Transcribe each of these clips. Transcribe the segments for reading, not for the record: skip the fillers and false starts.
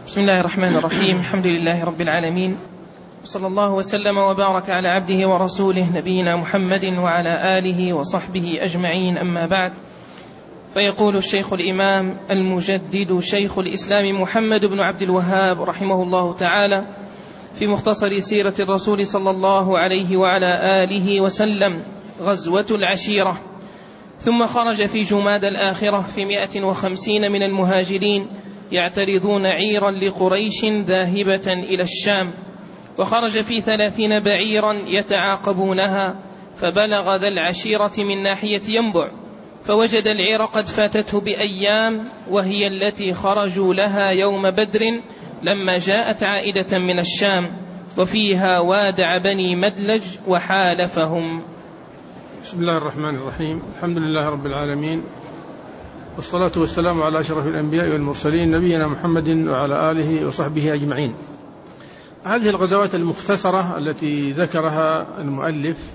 بسم الله الرحمن الرحيم. الحمد لله رب العالمين، وصلى الله وسلم وبارك على عبده ورسوله نبينا محمد وعلى آله وصحبه أجمعين، أما بعد. فيقول الشيخ الإمام المجدد شيخ الإسلام محمد بن عبد الوهاب رحمه الله تعالى في مختصر سيرة الرسول صلى الله عليه وعلى آله وسلم: غزوة العشيرة. ثم خرج في جماد الآخرة في 150 من المهاجرين يعترضون عيرا لقريش ذاهبة إلى الشام، وخرج في 30 بعيرا يتعاقبونها، فبلغ ذا العشيرة من ناحية ينبع، فوجد العير قد فاتته بأيام، وهي التي خرجوا لها يوم بدر لما جاءت عائدة من الشام، وفيها وادع بني مدلج وحالفهم. بسم الله الرحمن الرحيم. الحمد لله رب العالمين، والصلاة والسلام على أشرف الأنبياء والمرسلين نبينا محمد وعلى آله وصحبه أجمعين. هذه الغزوات المختصرة التي ذكرها المؤلف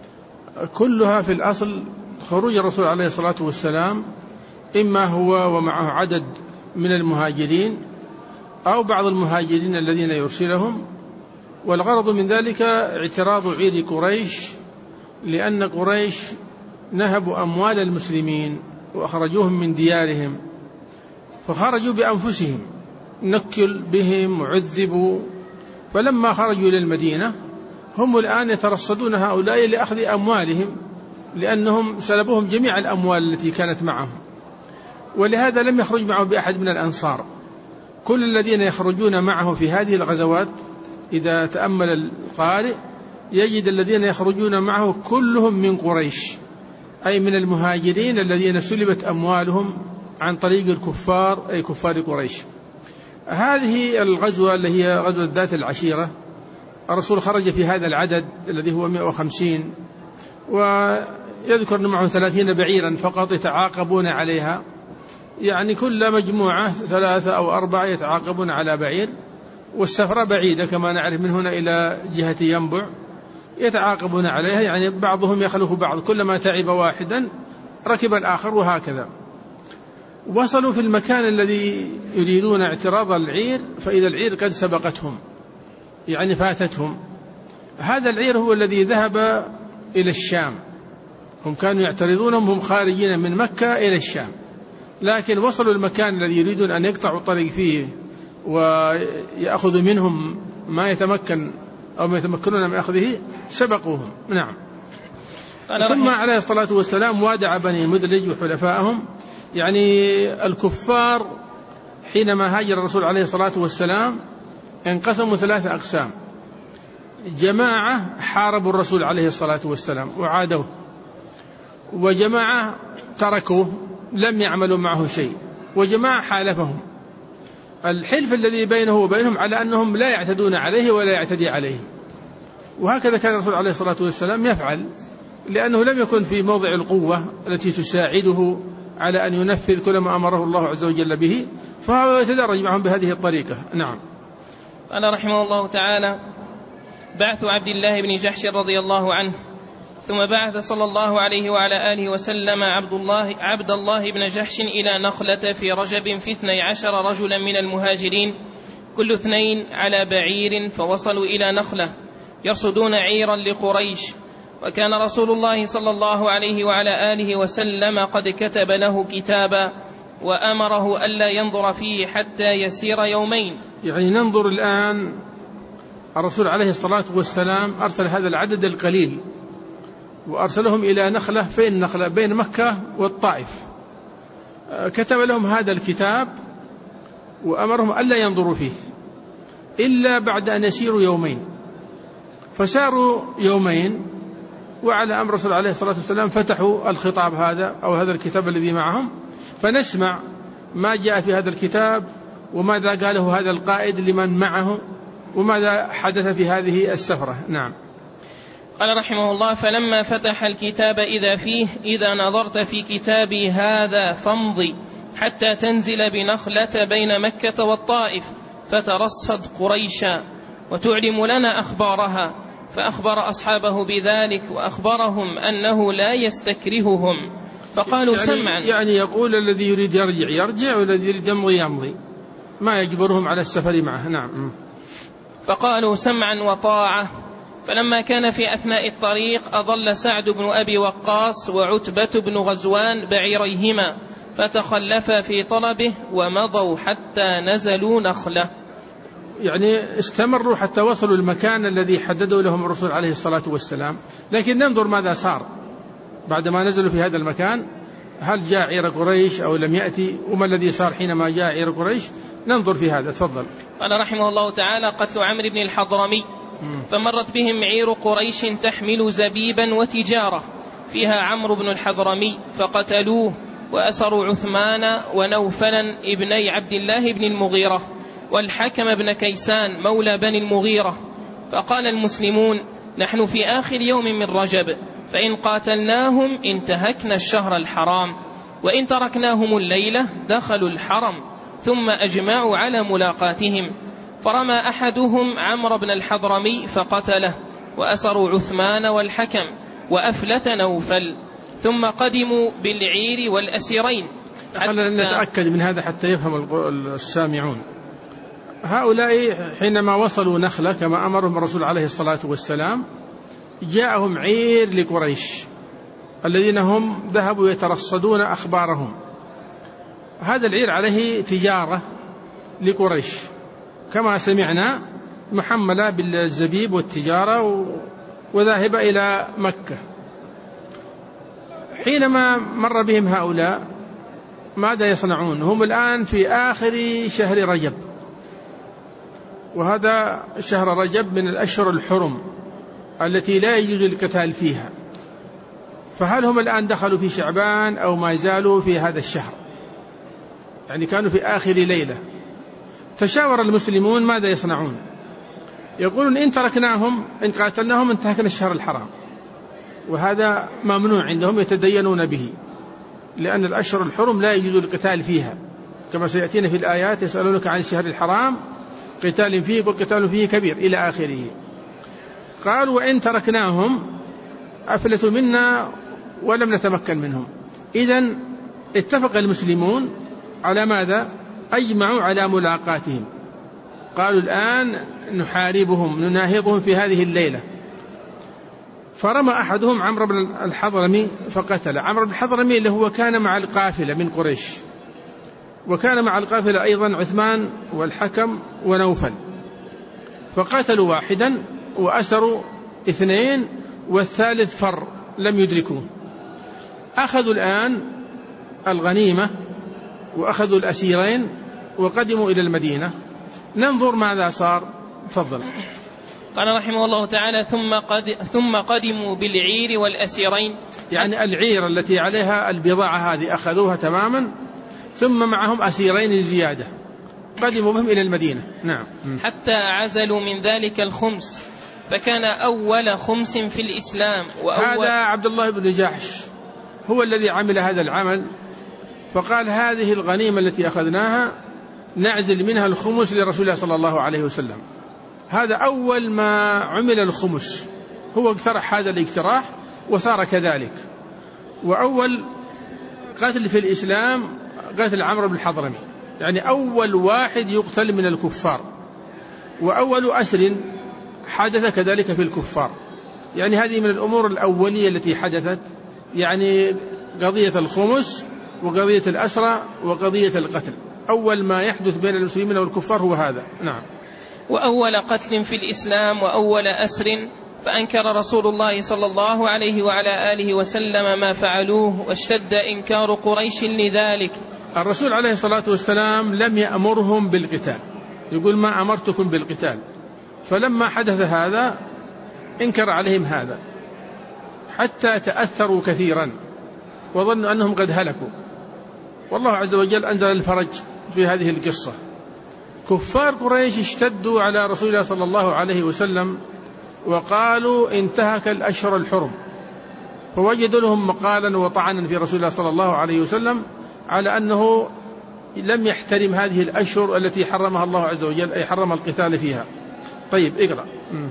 كلها في الأصل خروج الرسول عليه الصلاة والسلام، إما هو ومعه عدد من المهاجرين أو بعض المهاجرين الذين يرسلهم، والغرض من ذلك اعتراض عير قريش، لأن قريش نهبوا أموال المسلمين وأخرجوهم من ديارهم، فخرجوا بأنفسهم، نكل بهم وعذبوا، فلما خرجوا إلى المدينة هم الآن يترصدون هؤلاء لأخذ أموالهم، لأنهم سلبوهم جميع الأموال التي كانت معهم، ولهذا لم يخرج معه بأحد من الأنصار. كل الذين يخرجون معه في هذه الغزوات إذا تأمل القارئ يجد الذين يخرجون معه كلهم من قريش، أي من المهاجرين الذين سلبت أموالهم عن طريق الكفار، أي كفار قريش. هذه الغزوة اللي هي غزوة ذات العشيرة، الرسول خرج في هذا العدد الذي هو 150، ويذكر معه 30 بعيرا فقط يتعاقبون عليها، يعني كل مجموعة 3 أو 4 يتعاقبون على بعير، والسفرة بعيدة كما نعرف من هنا إلى جهة ينبع، يتعاقبون عليها، يعني بعضهم يخلف بعض، كلما تعب واحدا ركب الآخر، وهكذا. وصلوا في المكان الذي يريدون اعتراض العير، فإذا العير قد سبقتهم، يعني فاتتهم. هذا العير هو الذي ذهب إلى الشام، هم كانوا يعترضونهم، هم خارجين من مكة إلى الشام، لكن وصلوا المكان الذي يريدون أن يقطعوا الطريق فيه ويأخذوا منهم ما يتمكن أو ما يتمكنون من أخذه، سبقوهم. نعم. ثم عليه الصلاة والسلام وادع بني مدلج وحلفائهم، يعني الكفار حينما هاجر الرسول عليه الصلاة والسلام انقسموا 3 أقسام: جماعة حاربوا الرسول عليه الصلاة والسلام وعادوه، وجماعة تركوه لم يعملوا معه شيء، وجماعة حالفهم. الحلف الذي بينه وبينهم على أنهم لا يعتدون عليه ولا يعتدي عليه، وهكذا كان الرسول عليه الصلاة والسلام يفعل، لأنه لم يكن في موضع القوة التي تساعده على أن ينفذ كل ما أمره الله عز وجل به، فهو يتدرج معهم بهذه الطريقة. نعم. قال رحمه الله تعالى: بعث عبد الله بن جحش رضي الله عنه. ثم بعث صلى الله عليه وعلى آله وسلم عبد الله بن جحش إلى نخلة في رجب في 12 رجلا من المهاجرين، كل 2 على بعير، فوصلوا إلى نخلة يرصدون عيرا لقريش، وكان رسول الله صلى الله عليه وعلى آله وسلم قد كتب له كتابا، وأمره ألا ينظر فيه حتى يسير يومين. يعني ننظر الآن، الرسول عليه الصلاة والسلام أرسل هذا العدد القليل وأرسلهم إلى نخلة، فين نخلة؟ بين مكة والطائف، كتب لهم هذا الكتاب وأمرهم ألا ينظروا فيه إلا بعد أن يسيروا يومين. فساروا يومين، وعلى أمر الرسول عليه الصلاة والسلام فتحوا الخطاب هذا أو هذا الكتاب الذي معهم، فنسمع ما جاء في هذا الكتاب، وماذا قاله هذا القائد لمن معه، وماذا حدث في هذه السفرة. نعم. قال رحمه الله: فلما فتح الكتاب إذا فيه: إذا نظرت في كتابي هذا فامضي حتى تنزل بنخلة بين مكة والطائف، فترصد قريشا وتعلم لنا أخبارها. فأخبر أصحابه بذلك، وأخبرهم أنه لا يستكرههم، فقالوا: سمعا. يعني يقول الذي يريد يرجع يرجع، والذي يريد يمضي يمضي. ما يجبرهم على السفر معه. نعم. فقالوا سمعا وطاعة. فلما كان في أثناء الطريق أضل سعد بن أبي وقاص وعتبة بن غزوان بعيريهما فتخلفا في طلبه ومضوا حتى نزلوا نخلة. يعني استمروا حتى وصلوا المكان الذي حددوا لهم الرسول عليه الصلاة والسلام. لكن ننظر ماذا صار بعدما نزلوا في هذا المكان، هل جاء عير قريش أو لم يأتي، وما الذي صار حينما جاء عير قريش؟ ننظر في هذا. تفضل. قال رحمه الله تعالى: قتل عمرو بن الحضرمي. فمرت بهم عير قريش تحمل زبيبا وتجارة فيها عمرو بن الحضرمي فقتلوه وأسروا عثمان ونوفلا ابني عبد الله بن المغيرة والحكم بن كيسان مولى بني المغيرة. فقال المسلمون: نحن في آخر يوم من رجب، فإن قاتلناهم انتهكنا الشهر الحرام، وإن تركناهم الليلة دخلوا الحرم، ثم أجمعوا على ملاقاتهم. فرمى أحدهم عمرو بن الحضرمي فقتله، وأسروا عثمان والحكم وأفلت نوفل، ثم قدموا بالعير والأسيرين. خلينا نتأكد من هذا حتى يفهم السامعون. هؤلاء حينما وصلوا نخلة كما أمرهم الرسول عليه الصلاة والسلام، جاءهم عير لقريش الذين هم ذهبوا يترصدون أخبارهم. هذا العير عليه تجارة لقريش كما سمعنا، محملة بالزبيب والتجارة وذاهبة إلى مكة. حينما مر بهم هؤلاء ماذا يصنعون؟ هم الآن في آخر شهر رجب، وهذا شهر رجب من الأشهر الحرم التي لا يجوز القتال فيها. فهل هم الآن دخلوا في شعبان أو ما زالوا في هذا الشهر؟ يعني كانوا في آخر ليلة. تشاور المسلمون ماذا يصنعون. يقولون: إن تركناهم إن قاتلناهم انتهكنا الشهر الحرام، وهذا ممنوع عندهم، يتدينون به، لأن الأشهر الحرم لا يجوز القتال فيها كما سيأتينا في الآيات: يسألونك عن الشهر الحرام قتال فيه والقتال فيه كبير إلى آخره. قالوا: وإن تركناهم أفلتوا منا ولم نتمكن منهم. إذن اتفق المسلمون على ماذا؟ أجمعوا على ملاقاتهم. قالوا: الآن نحاربهم نناهضهم في هذه الليلة. فرمى أحدهم عمرو بن الحضرمي فقتل. عمرو بن الحضرمي اللي هو كان مع القافلة من قريش، وكان مع القافلة أيضا عثمان والحكم ونوفل، فقتلوا واحدا وأسروا اثنين والثالث فر لم يدركوه. أخذوا الآن الغنيمة وأخذوا الأسيرين وقدموا إلى المدينة. ننظر ماذا صار. تفضل. قال رحمه الله تعالى: ثم قدموا بالعير والأسيرين. يعني العير التي عليها البضاعة هذه أخذوها تماما، ثم معهم أسيرين زيادة قدموا بهم إلى المدينة. نعم. حتى عزلوا من ذلك الخمس، فكان أول خمس في الإسلام. هذا عبد الله بن جحش هو الذي عمل هذا العمل، فقال: هذه الغنيمة التي أخذناها نعزل منها الخمس لرسول الله صلى الله عليه وسلم. هذا أول ما عمل الخمس، هو اقترح هذا الاقتراح وصار كذلك. وأول قتل في الإسلام قتل عمرو بن الحضرمي، يعني أول واحد يقتل من الكفار، وأول أسر حدث كذلك في الكفار. يعني هذه من الأمور الأولية التي حدثت، يعني قضية الخمس وقضية الأسرى وقضية القتل، أول ما يحدث بين المسلمين والكفار هو هذا. نعم. وأول قتل في الإسلام وأول أسر، فأنكر رسول الله صلى الله عليه وعلى آله وسلم ما فعلوه، واشتد إنكار قريش لذلك. الرسول عليه الصلاة والسلام لم يأمرهم بالقتال، يقول: ما أمرتكم بالقتال. فلما حدث هذا انكر عليهم هذا حتى تأثروا كثيرا وظنوا أنهم قد هلكوا. والله عز وجل أنزل الفرج في هذه القصة. كفار قريش اشتدوا على رسول الله صلى الله عليه وسلم وقالوا: انتهك الأشهر الحرم، فوجدوا لهم مقالا وطعنا في رسول الله صلى الله عليه وسلم على أنه لم يحترم هذه الأشهر التي حرمها الله عز وجل، أي حرم القتال فيها. طيب اقرأ.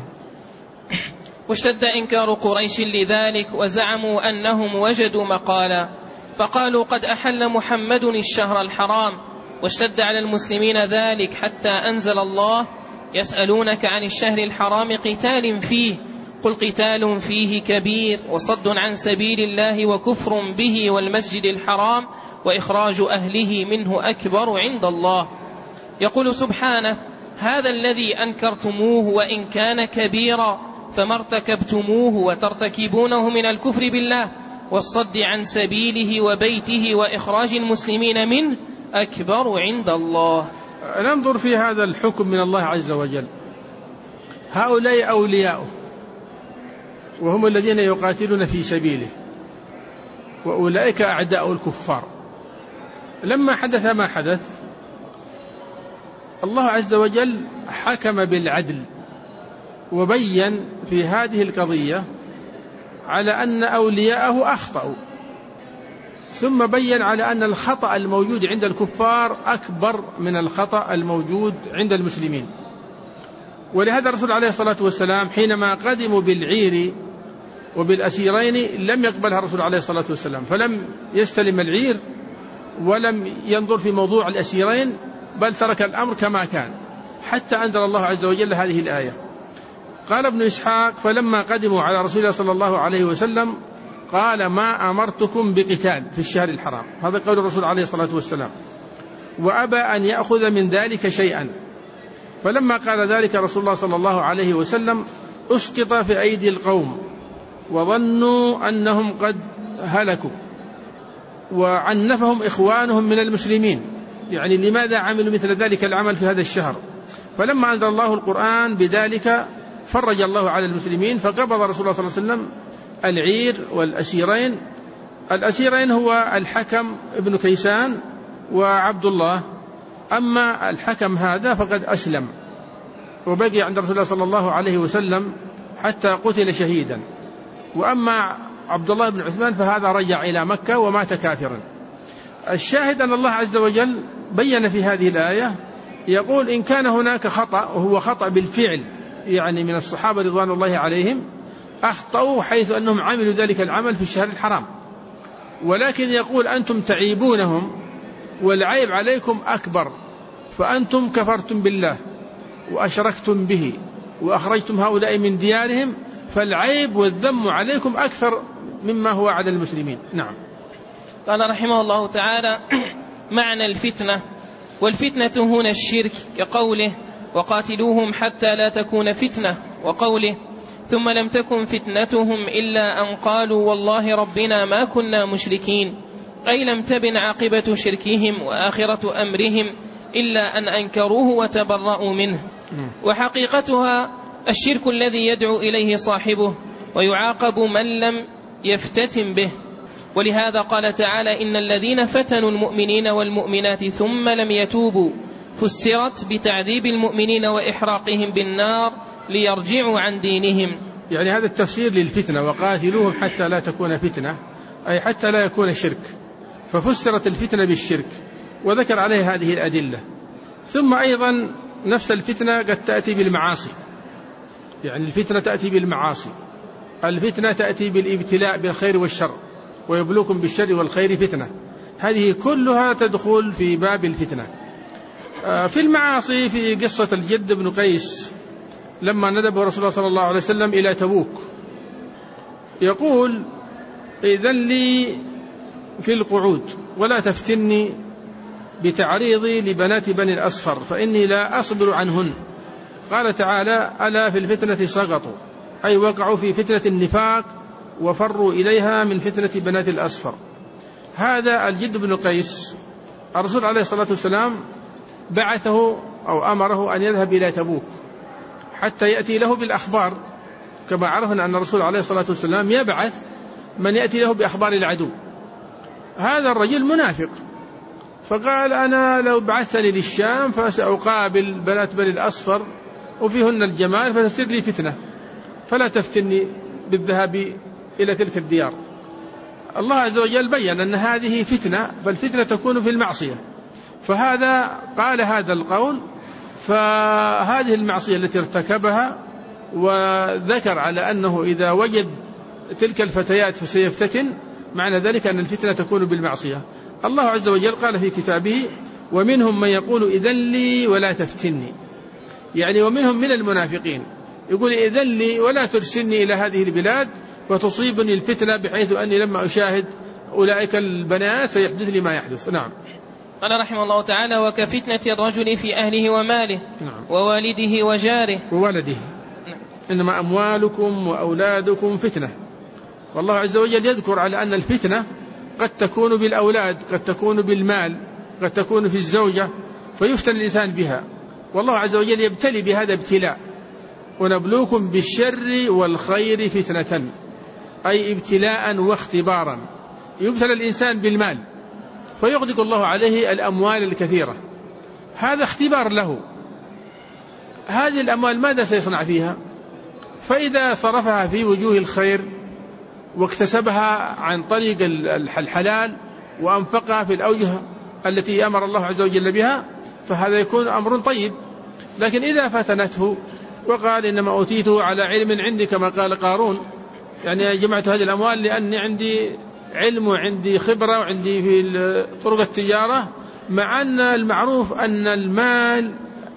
واشتد إنكار قريش لذلك، وزعموا أنهم وجدوا مقالا، فقالوا: قد أحل محمد الشهر الحرام واشتد على المسلمين ذلك حتى أنزل الله: يسألونك عن الشهر الحرام قتال فيه قل قتال فيه كبير وصد عن سبيل الله وكفر به والمسجد الحرام وإخراج أهله منه أكبر عند الله. يقول سبحانه: هذا الذي أنكرتموه وإن كان كبيرا فما ارتكبتموه وترتكبونه من الكفر بالله والصد عن سبيله وبيته وإخراج المسلمين منه أكبر عند الله. ننظر في هذا الحكم من الله عز وجل. هؤلاء أولياؤه وهم الذين يقاتلون في سبيله، وأولئك أعداء الكفار. لما حدث ما حدث الله عز وجل حكم بالعدل وبين في هذه القضية على أن أولياءه أخطأوا، ثم بين على أن الخطأ الموجود عند الكفار أكبر من الخطأ الموجود عند المسلمين. ولهذا الرسول عليه الصلاة والسلام حينما قدموا بالعير وبالأسيرين لم يقبلها الرسول عليه الصلاة والسلام، فلم يستلم العير ولم ينظر في موضوع الأسيرين، بل ترك الأمر كما كان حتى أنزل الله عز وجل هذه الآية. قال ابن إسحاق: فلما قدموا على رسول الله صلى الله عليه وسلم قال: ما أمرتكم بقتال في الشهر الحرام. هذا قول الرسول عليه الصلاة والسلام، وأبى أن يأخذ من ذلك شيئا. فلما قال ذلك رسول الله صلى الله عليه وسلم أسقط في أيدي القوم وظنوا أنهم قد هلكوا، وعنفهم إخوانهم من المسلمين، يعني لماذا عملوا مثل ذلك العمل في هذا الشهر؟ فلما أنزل الله القرآن بذلك فرج الله على المسلمين، فقبض رسول الله صلى الله عليه وسلم العير والأسيرين. الأسيرين هو الحكم ابن كيسان وعبد الله. أما الحكم هذا فقد أسلم وبقي عند رسول الله صلى الله عليه وسلم حتى قتل شهيدا. وأما عبد الله بن عثمان فهذا رجع إلى مكة ومات كافرا. الشاهد أن الله عز وجل بين في هذه الآية يقول: إن كان هناك خطأ، وهو خطأ بالفعل، يعني من الصحابة رضوان الله عليهم أخطأوا حيث أنهم عملوا ذلك العمل في الشهر الحرام، ولكن يقول: أنتم تعيبونهم والعيب عليكم أكبر، فأنتم كفرتم بالله وأشركتم به وأخرجتم هؤلاء من ديارهم، فالعيب والذم عليكم أكثر مما هو على المسلمين. نعم. قال رحمه الله تعالى: معنى الفتنة: والفتنة هنا الشرك، كقوله: وقاتلوهم حتى لا تكون فتنة، وقوله: ثم لم تكن فتنتهم إلا أن قالوا والله ربنا ما كنا مشركين، أي لم تبن عاقبة شركهم وآخرة أمرهم إلا أن أنكروه وتبرأوا منه. وحقيقتها الشرك الذي يدعو إليه صاحبه ويعاقب من لم يفتتن به. ولهذا قال تعالى: إن الذين فتنوا المؤمنين والمؤمنات ثم لم يتوبوا فسرت بتعذيب المؤمنين وإحراقهم بالنار ليرجعوا عن دينهم. يعني هذا التفسير للفتنة: وقاتلوهم حتى لا تكون فتنة، أي حتى لا يكون شرك، ففسرت الفتنة بالشرك وذكر عليه هذه الأدلة. ثم أيضا نفس الفتنة قد تأتي بالمعاصي، يعني الفتنة تأتي بالمعاصي، الفتنة تأتي بالابتلاء بالخير والشر، ويبلوكم بالشر والخير فتنة. هذه كلها تدخل في باب الفتنة. في المعاصي في قصة الجد بن قيس لما ندبه رسول الله صلى الله عليه وسلم إلى تبوك، يقول: إذن لي في القعود ولا تفتني بتعريضي لبنات بني الأصفر فإني لا أصبر عنهن. قال تعالى: ألا في الفتنة سقطوا، أي وقعوا في فتنة النفاق وفروا إليها من فتنة بنات الأصفر. هذا الجد بن قيس الرسول عليه الصلاة والسلام بعثه أو أمره أن يذهب إلى تبوك حتى يأتي له بالأخبار، كما عرفنا أن الرسول عليه الصلاة والسلام يبعث من يأتي له بأخبار العدو. هذا الرجل منافق، فقال: أنا لو بعثتني للشام فسأقابل بنات بني الأصفر وفيهن الجمال فتصير لي فتنة، فلا تفتني بالذهاب إلى تلك الديار. الله عز وجل بيّن أن هذه فتنة، فالفتنة تكون في المعصية، فهذا قال هذا القول. فهذه المعصية التي ارتكبها وذكر على أنه إذا وجد تلك الفتيات فسيفتتن، معنى ذلك أن الفتنة تكون بالمعصية. الله عز وجل قال في كتابه: ومنهم من يقول إذن لي ولا تفتني، يعني ومنهم من المنافقين يقول إذن لي ولا ترسلني إلى هذه البلاد وتصيبني الفتنة بحيث أني لما أشاهد أولئك البنات سيحدث لي ما يحدث. نعم. قال رحمه الله تعالى: وكفتنة الرجل في أهله وماله. نعم. ووالده وجاره وولده. نعم. إنما أموالكم وأولادكم فتنة، والله عز وجل يذكر على أن الفتنة قد تكون بالأولاد، قد تكون بالمال، قد تكون في الزوجة، فيفتن الإنسان بها، والله عز وجل يبتلي بهذا ابتلاء. ونبلوكم بالشر والخير فتنة، أي ابتلاء واختبارا. يبتلى الإنسان بالمال فيغدق الله عليه الأموال الكثيرة، هذا اختبار له. هذه الأموال ماذا سيصنع فيها؟ فإذا صرفها في وجوه الخير واكتسبها عن طريق الحلال وأنفقها في الأوجه التي أمر الله عز وجل بها فهذا يكون أمر طيب. لكن إذا فتنته وقال إنما أوتيته على علم عندي كما قال قارون، يعني جمعت هذه الأموال لأني عندي علم وعندي خبرة وعندي في طرق التجارة، مع أن المعروف أن المال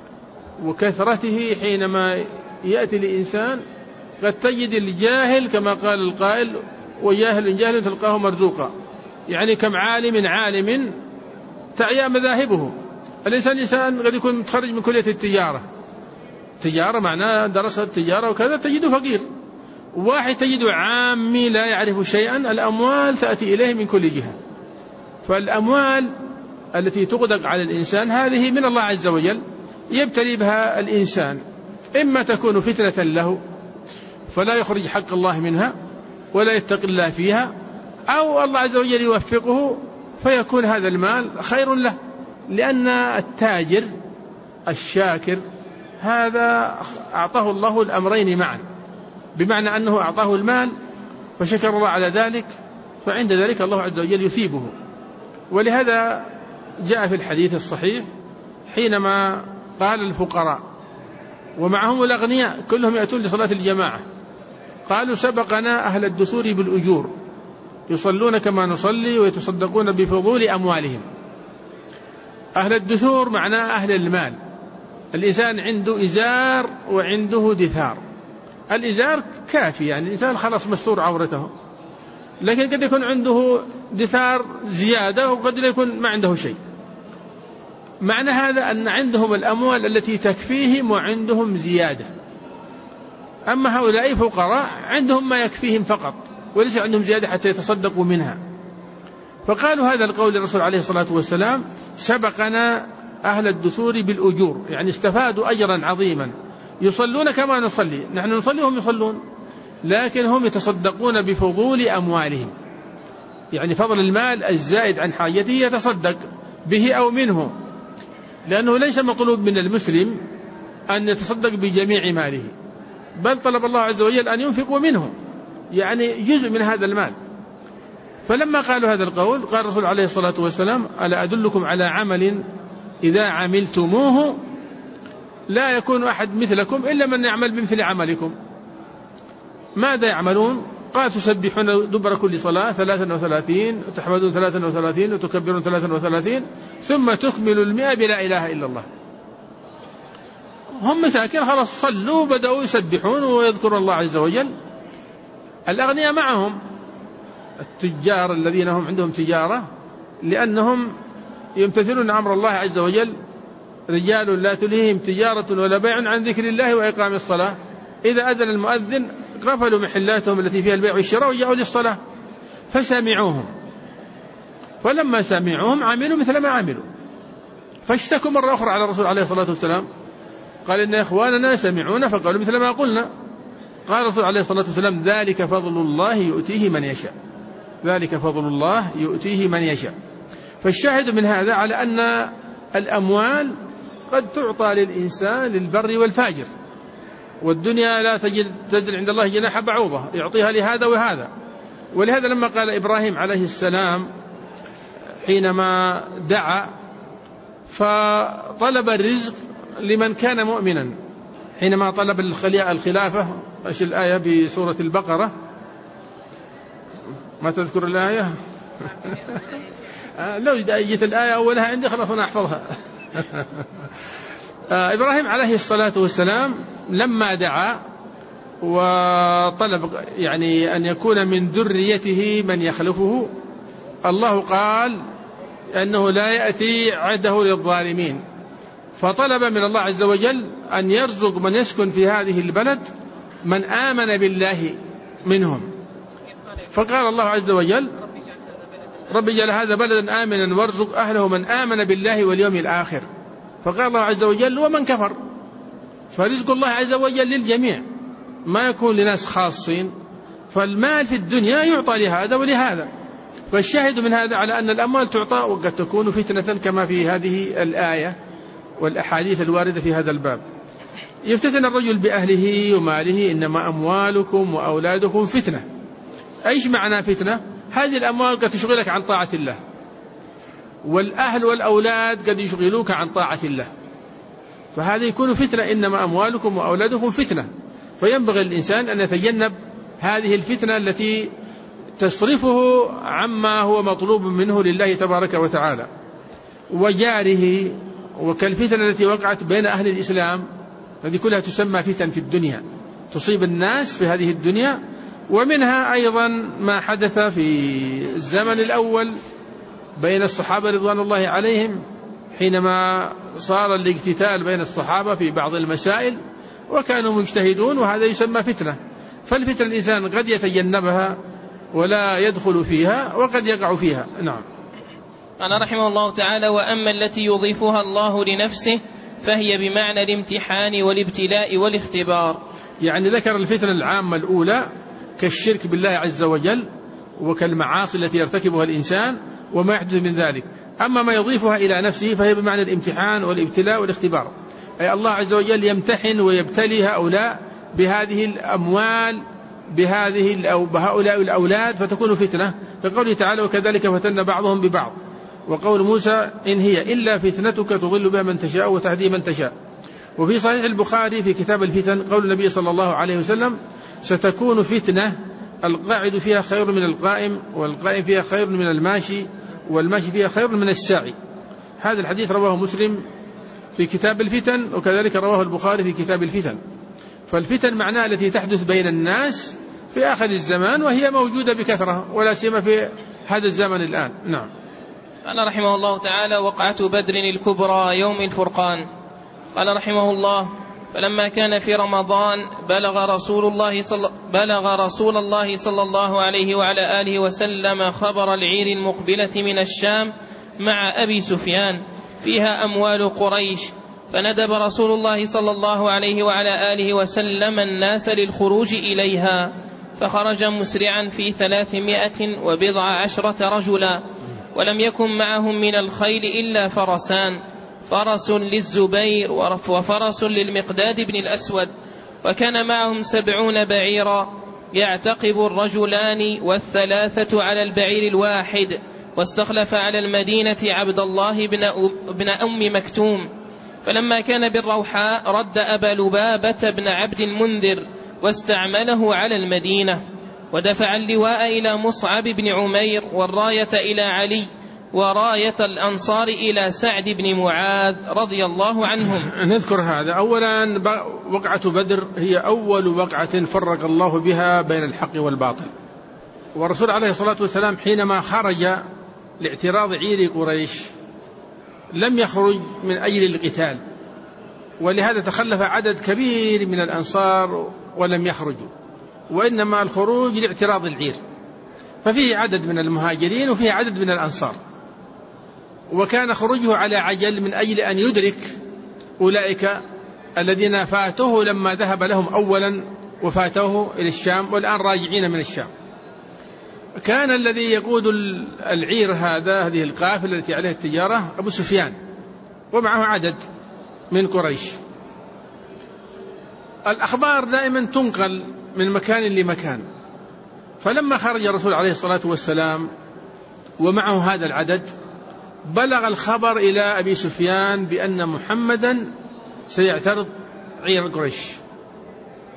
وكثرته حينما يأتي الإنسان قد تجد الجاهل كما قال القائل: وجاهل جاهل تلقاه مرزوقا. يعني كم عالم تعيا مذاهبه. الإنسان قد يكون متخرج من كلية التجارة، تجارة معناه درس التجارة وكذا، تجده فقير. واحد تجده عامي لا يعرف شيئا، الأموال تأتي إليه من كل جهة. فالأموال التي تغدق على الإنسان هذه من الله عز وجل يبتلي بها الإنسان، إما تكون فتنة له فلا يخرج حق الله منها ولا يتقي الله فيها، أو الله عز وجل يوفقه فيكون هذا المال خير له. لأن التاجر الشاكر هذا أعطاه الله الأمرين معا، بمعنى أنه أعطاه المال فشكر الله على ذلك، فعند ذلك الله عز وجل يثيبه. ولهذا جاء في الحديث الصحيح حينما قال الفقراء ومعهم الأغنياء كلهم يأتون لصلاة الجماعة، قالوا: سبقنا أهل الدثور بالأجور يصلون كما نصلي ويتصدقون بفضول أموالهم. أهل الدثور معناه أهل المال. الإنسان عنده إزار وعنده دثار. الإزار كافي، يعني الإنسان خلص مستور عورته، لكن قد يكون عنده دثار زيادة وقد يكون ما عنده شيء. معنى هذا أن عندهم الأموال التي تكفيهم وعندهم زيادة. أما هؤلاء فقراء عندهم ما يكفيهم فقط وليس عندهم زيادة حتى يتصدقوا منها. فقالوا هذا القول للرسول عليه الصلاة والسلام: سبقنا أهل الدثور بالأجور، يعني استفادوا أجرا عظيما. يصلون كما نصلي، نحن نصلي وهم يصلون، لكن هم يتصدقون بفضول أموالهم، يعني فضل المال الزائد عن حاجته يتصدق به أو منه، لأنه ليس مطلوب من المسلم أن يتصدق بجميع ماله، بل طلب الله عز وجل أن ينفق منه، يعني جزء من هذا المال. فلما قالوا هذا القول قال الرسول عليه الصلاة والسلام: ألا أدلكم على عمل إذا عملتموه لا يكون أحد مثلكم إلا من يعمل بمثل عملكم. ماذا يعملون؟ قال: تسبحون دبر كل صلاة 33 وتحمدون 33 وتكبرون 33 ثم تكملوا 100 بلا إله إلا الله. هم مساكين خلاص صلوا بدأوا يسبحون ويذكرون الله عز وجل. الأغنياء معهم التجار الذين هم عندهم تجارة، لأنهم يمتثلون أمر الله عز وجل: رجال لا تلهيهم تجارة ولا بيع عن ذكر الله وإقام الصلاة، إذا أذن المؤذن غفلوا محلاتهم التي فيها البيع والشراء وجاءوا للصلاة. فسمعوهم، فلما سمعوهم عملوا مثل ما عملوا، فاشتكوا مرة أخرى على الرسول عليه الصلاة والسلام، قال: إن إخواننا سمعونا فقالوا مثل ما قلنا. قال الرسول عليه الصلاة والسلام: ذلك فضل الله يؤتيه من يشاء، ذلك فضل الله يؤتيه من يشاء. فالشاهد من هذا على أن الأموال قد تعطى للإنسان للبر والفاجر، والدنيا لا تجد عند الله جناح بعوضة يعطيها لهذا وهذا. ولهذا لما قال إبراهيم عليه السلام حينما دعا فطلب الرزق لمن كان مؤمنا، حينما طلب الخلافة، ايش الآية بسورة البقرة؟ ما تذكر الآية؟ لو جئت الآية أولها عندي خلاص أنا أحفظها. إبراهيم عليه الصلاة والسلام لما دعا وطلب يعني أن يكون من ذريته من يخلفه، الله قال أنه لا يأتي عهده للظالمين، فطلب من الله عز وجل أن يرزق من يسكن في هذه البلد من آمن بالله منهم. فقال الله عز وجل: رب اجعل هذا بلدا آمنا وارزق أهله من آمن بالله واليوم الآخر. فقال الله عز وجل: ومن كفر. فرزق الله عز وجل للجميع، ما يكون لناس خاصين، فالمال في الدنيا يعطى لهذا ولهذا. فالشاهد من هذا على أن الأموال تعطى وقد تكون فتنة كما في هذه الآية والأحاديث الواردة في هذا الباب. يفتتن الرجل بأهله وماله: إنما أموالكم وأولادكم فتنة. أيش معنى فتنة؟ هذه الأموال قد تشغلك عن طاعة الله، والأهل والأولاد قد يشغلوك عن طاعة الله، فهذا يكون فتنة. إنما أموالكم وأولادكم فتنة، فينبغي الإنسان أن يتجنب هذه الفتنة التي تصرفه عما هو مطلوب منه لله تبارك وتعالى وجاره. وكالفتنة التي وقعت بين أهل الإسلام، هذه كلها تسمى فتن في الدنيا، تصيب الناس في هذه الدنيا. ومنها أيضا ما حدث في الزمن الأول بين الصحابة رضوان الله عليهم، حينما صار الاقتتال بين الصحابة في بعض المسائل وكانوا مجتهدون، وهذا يسمى فتنة. فالفتنة الإنسان قد يتجنبها ولا يدخل فيها وقد يقع فيها. نعم. قال رحمه الله تعالى: وأما التي يضيفها الله لنفسه فهي بمعنى الامتحان والابتلاء والاختبار. يعني ذكر الفتنة العامة الأولى كالشرك بالله عز وجل وكالمعاصي التي يرتكبها الإنسان وما يحدث من ذلك. أما ما يضيفها إلى نفسه فهي بمعنى الامتحان والابتلاء والاختبار، أي الله عز وجل يمتحن ويبتلي هؤلاء بهذه الأموال بهؤلاء الأولاد فتكون فتنة، كقوله تعالى: وكذلك فتن بعضهم ببعض. وقول موسى: إن هي إلا فتنتك تضل بها من تشاء وتهدي من تشاء. وفي صحيح البخاري في كتاب الفتن قول النبي صلى الله عليه وسلم: ستكون فتنة القاعد فيها خير من القائم، والقائم فيها خير من الماشي، والماشي فيها خير من الساعي. هذا الحديث رواه مسلم في كتاب الفتن، وكذلك رواه البخاري في كتاب الفتن. فالفتن معناها التي تحدث بين الناس في آخر الزمان، وهي موجودة بكثرة ولا سيما في هذا الزمن الآن. نعم. قال رحمه الله تعالى: وقعة بدر الكبرى يوم الفرقان. قال رحمه الله: فلما كان في رمضان بلغ رسول الله صلى الله عليه وعلى آله وسلم خبر العير المقبلة من الشام مع أبي سفيان فيها أموال قريش، فندب رسول الله صلى الله عليه وعلى آله وسلم الناس للخروج إليها، فخرج مسرعا في 310 رجلا، ولم يكن معهم من الخيل إلا فرسان، فرس للزبير وفرس للمقداد بن الأسود، وكان معهم 70 بعيرا يعتقب الرجلان والثلاثة على البعير الواحد. واستخلف على المدينة عبد الله بن أم مكتوم. فلما كان بالروحاء رد أبا لبابة بن عبد المنذر واستعمله على المدينة، ودفع اللواء إلى مصعب بن عمير، والراية إلى علي، وراية الأنصار إلى سعد بن معاذ رضي الله عنهم. نذكر هذا. أولا، وقعة بدر هي أول وقعة فرق الله بها بين الحق والباطل. والرسول عليه الصلاة والسلام حينما خرج لاعتراض عير قريش لم يخرج من أجل القتال، ولهذا تخلف عدد كبير من الأنصار ولم يخرجوا، وإنما الخروج لاعتراض العير، ففيه عدد من المهاجرين وفيه عدد من الأنصار. وكان خروجه على عجل من أجل أن يدرك أولئك الذين فاتوه لما ذهب لهم أولا وفاتوه إلى الشام والآن راجعين من الشام. كان الذي يقود العير هذه القافلة التي عليها التجارة أبو سفيان، ومعه عدد من قريش. الأخبار دائما تنقل من مكان لمكان، فلما خرج الرسول عليه الصلاة والسلام ومعه هذا العدد بلغ الخبر إلى أبي سفيان بأن محمدا سيعترض عير قريش.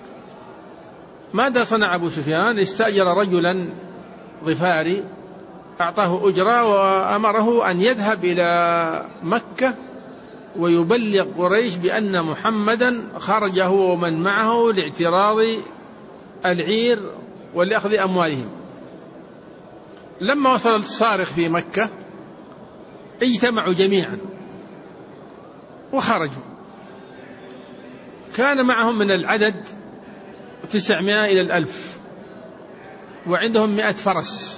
ماذا صنع أبو سفيان؟ استأجر رجلا غفاري أعطاه أجرة وأمره أن يذهب إلى مكة ويبلغ قريش بأن محمدا خرج هو ومن معه لاعتراض العير ولأخذ أموالهم. لما وصل الصارخ في مكة اجتمعوا جميعا وخرجوا. كان معهم من العدد 900 إلى 1000 وعندهم 100 فرس،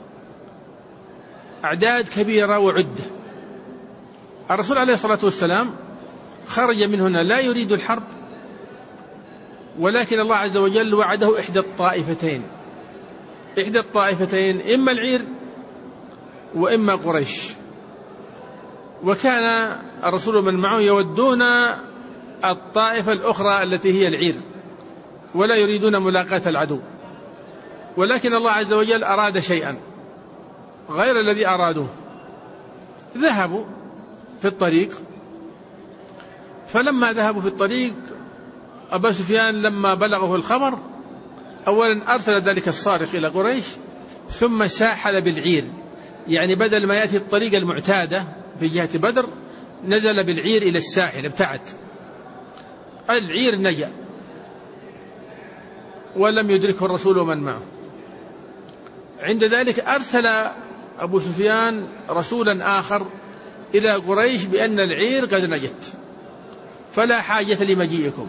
أعداد كبيرة وعدة. الرسول عليه الصلاة والسلام خرج من هنا لا يريد الحرب، ولكن الله عز وجل وعده إحدى الطائفتين إما العير وإما قريش. وكان الرسول من معه يودون الطائفة الأخرى التي هي العير ولا يريدون ملاقاة العدو، ولكن الله عز وجل أراد شيئا غير الذي أرادوه. ذهبوا في الطريق، فلما ذهبوا في الطريق أبا سفيان لما بلغه الخبر أولا أرسل ذلك الصارخ إلى قريش، ثم ساحل بالعير، يعني بدل ما يأتي الطريقة المعتادة في جهة بدر نزل بالعير إلى الساحل، ابتعد. العير نجا ولم يدركه الرسول ومن معه. عند ذلك أرسل أبو سفيان رسولا آخر إلى قريش بأن العير قد نجت فلا حاجة لمجيئكم.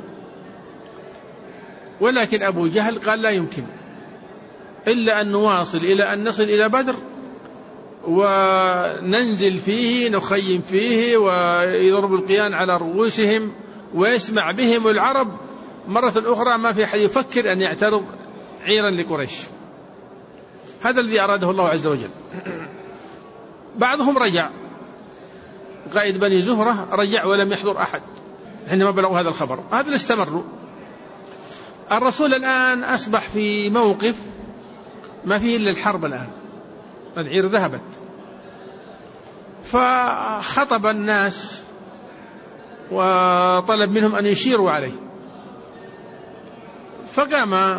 ولكن أبو جهل قال لا يمكن إلا أن نواصل إلى أن نصل إلى بدر وننزل فيه نخيم فيه ويضرب القيان على رؤوسهم ويسمع بهم العرب مرة أخرى، ما في أحد يفكر أن يعترض عيرا لقريش. هذا الذي أراده الله عز وجل. بعضهم رجع، قائد بني زهرة رجع ولم يحضر أحد حينما بلغوا هذا الخبر. هذا استمروا. الرسول الآن أصبح في موقف ما فيه إلا الحرب. الآن العير ذهبت، فخطب الناس وطلب منهم أن يشيروا عليه. فقام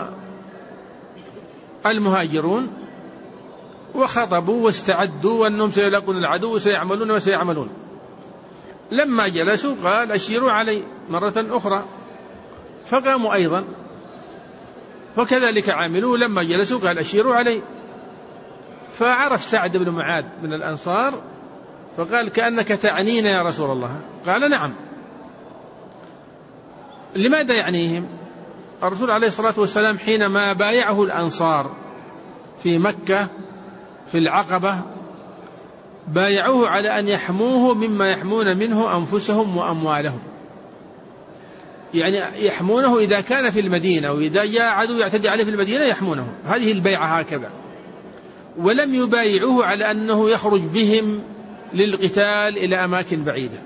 المهاجرون وخطبوا واستعدوا وأنهم سيلاقون العدو وسيعملون. لما جلسوا قال أشيروا علي مرة أخرى، فقاموا أيضا فكذلك عاملوا. لما جلسوا قال أشيروا علي، فعرف سعد بن معاذ من الأنصار فقال كأنك تعنينا يا رسول الله. قال نعم. لماذا يعنيهم؟ الرسول عليه الصلاة والسلام حينما بايعه الأنصار في مكة في العقبة بايعوه على أن يحموه مما يحمون منه أنفسهم وأموالهم، يعني يحمونه إذا كان في المدينة، وإذا جاء عدو يعتدي عليه في المدينة يحمونه. هذه البيعة هكذا. ولم يبايعوه على أنه يخرج بهم للقتال إلى أماكن بعيدة.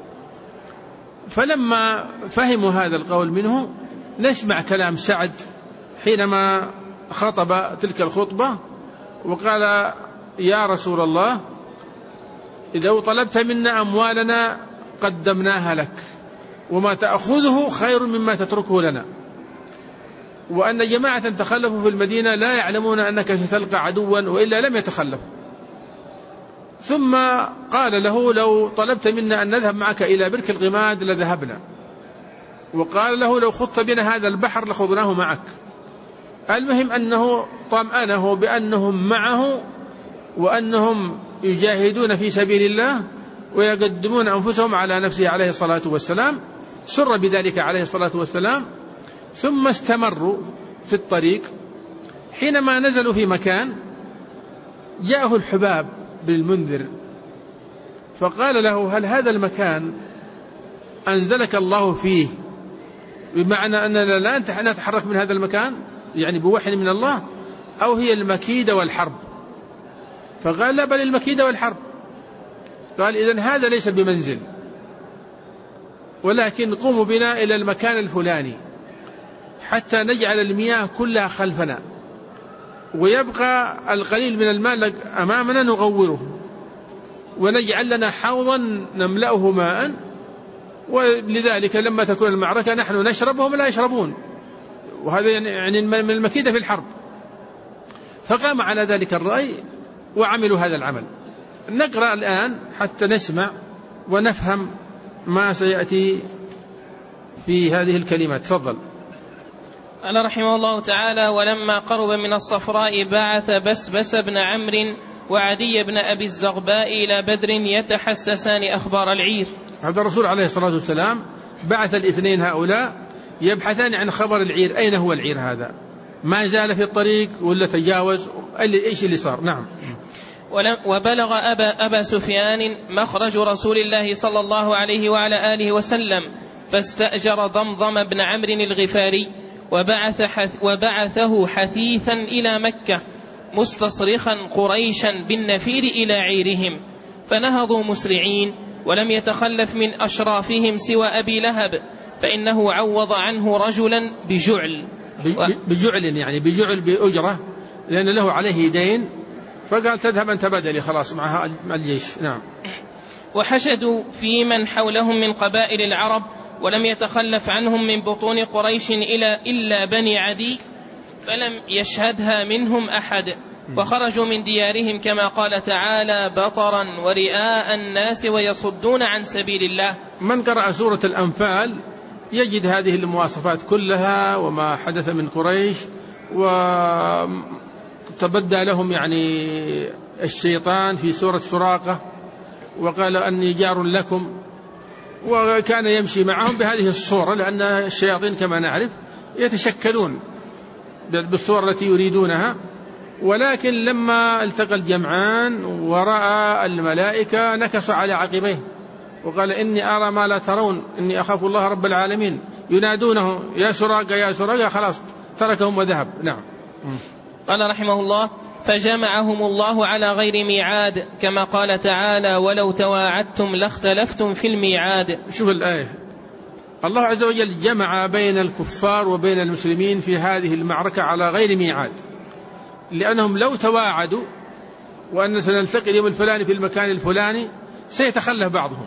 فلما فهموا هذا القول منه نسمع كلام سعد حينما خطب تلك الخطبة وقال يا رسول الله إذا طلبت منا أموالنا قدمناها لك، وما تأخذه خير مما تتركه لنا، وأن جماعة تخلفوا في المدينة لا يعلمون أنك ستلقى عدوا وإلا لم يتخلفوا. ثم قال له لو طلبت منا أن نذهب معك إلى برك الغماد لذهبنا، وقال له لو خضت بنا هذا البحر لخضناه معك. المهم أنه طمأنه بأنهم معه وأنهم يجاهدون في سبيل الله ويقدمون أنفسهم على نفسه عليه الصلاة والسلام. سر بذلك عليه الصلاة والسلام. ثم استمروا في الطريق. حينما نزلوا في مكان جاءه الحباب بن المنذر فقال له هل هذا المكان أنزلك الله فيه بمعنى أننا لا نتحرك من هذا المكان، يعني بوحي من الله، أو هي المكيدة والحرب؟ فقال لا، بل المكيدة والحرب. قال إذن هذا ليس بمنزل، ولكن قوموا بنا إلى المكان الفلاني حتى نجعل المياه كلها خلفنا ويبقى القليل من الماء أمامنا نغوره، ونجعل لنا حوضا نملأه ماء، ولذلك لما تكون المعركة نحن نشرب وهم لا يشربون، وهذا يعني من المكيدة في الحرب. فقام على ذلك الرأي وعملوا هذا العمل. نقرأ الآن حتى نسمع ونفهم ما سيأتي في هذه الكلمات. تفضل. قال رحمه الله تعالى: ولما قرب من الصفراء بعث بسبس بن عمرو وعدي بن أبي الزغباء إلى بدر يتحسسان أخبار العير. هذا الرسول عليه الصلاة والسلام بعث الاثنين هؤلاء يبحثان عن خبر العير، أين هو العير هذا، ما زال في الطريق ولا تجاوز، إيش اللي صار. نعم. وبلغ أبا سفيان مخرج رسول الله صلى الله عليه وعلى آله وسلم فاستأجر ضمضم بن عمرو الغفاري وبعثه حثيثا إلى مكة مستصرخا قريشا بالنفير إلى عيرهم، فنهضوا مسرعين، ولم يتخلف من أشرافهم سوى أبي لهب، فإنه عوض عنه رجلا بجعل يعني بجعل بأجرة، لأن له عليه دين، فقال تذهب أنت بدلي خلاص مع الجيش. نعم. وحشدوا في من حولهم من قبائل العرب، ولم يتخلف عنهم من بطون قريش إلا بني عدي، فلم يشهدها منهم أحد، وخرجوا من ديارهم كما قال تعالى: بطرا ورئاء الناس ويصدون عن سبيل الله. من قرأ سورة الأنفال يجد هذه المواصفات كلها وما حدث من قريش، وتبدى لهم يعني الشيطان في سورة سراقة وقال أني جار لكم، وكان يمشي معهم بهذه الصورة، لأن الشياطين كما نعرف يتشكلون بالصورة التي يريدونها. ولكن لما التقى الجمعان ورأى الملائكة نكص على عقبيه وقال: إني أرى ما لا ترون، إني أخاف الله رب العالمين. ينادونه يا سراقة يا سراقة، خلاص تركهم وذهب. نعم. قال رحمه الله: فجمعهم الله على غير ميعاد، كما قال تعالى: ولو تواعدتم لاختلفتم في الميعاد. شوف الآية، الله عز وجل جمع بين الكفار وبين المسلمين في هذه المعركة على غير ميعاد، لأنهم لو تواعدوا وأن سنلتقي اليوم الفلاني في المكان الفلاني سيتخلف بعضهم،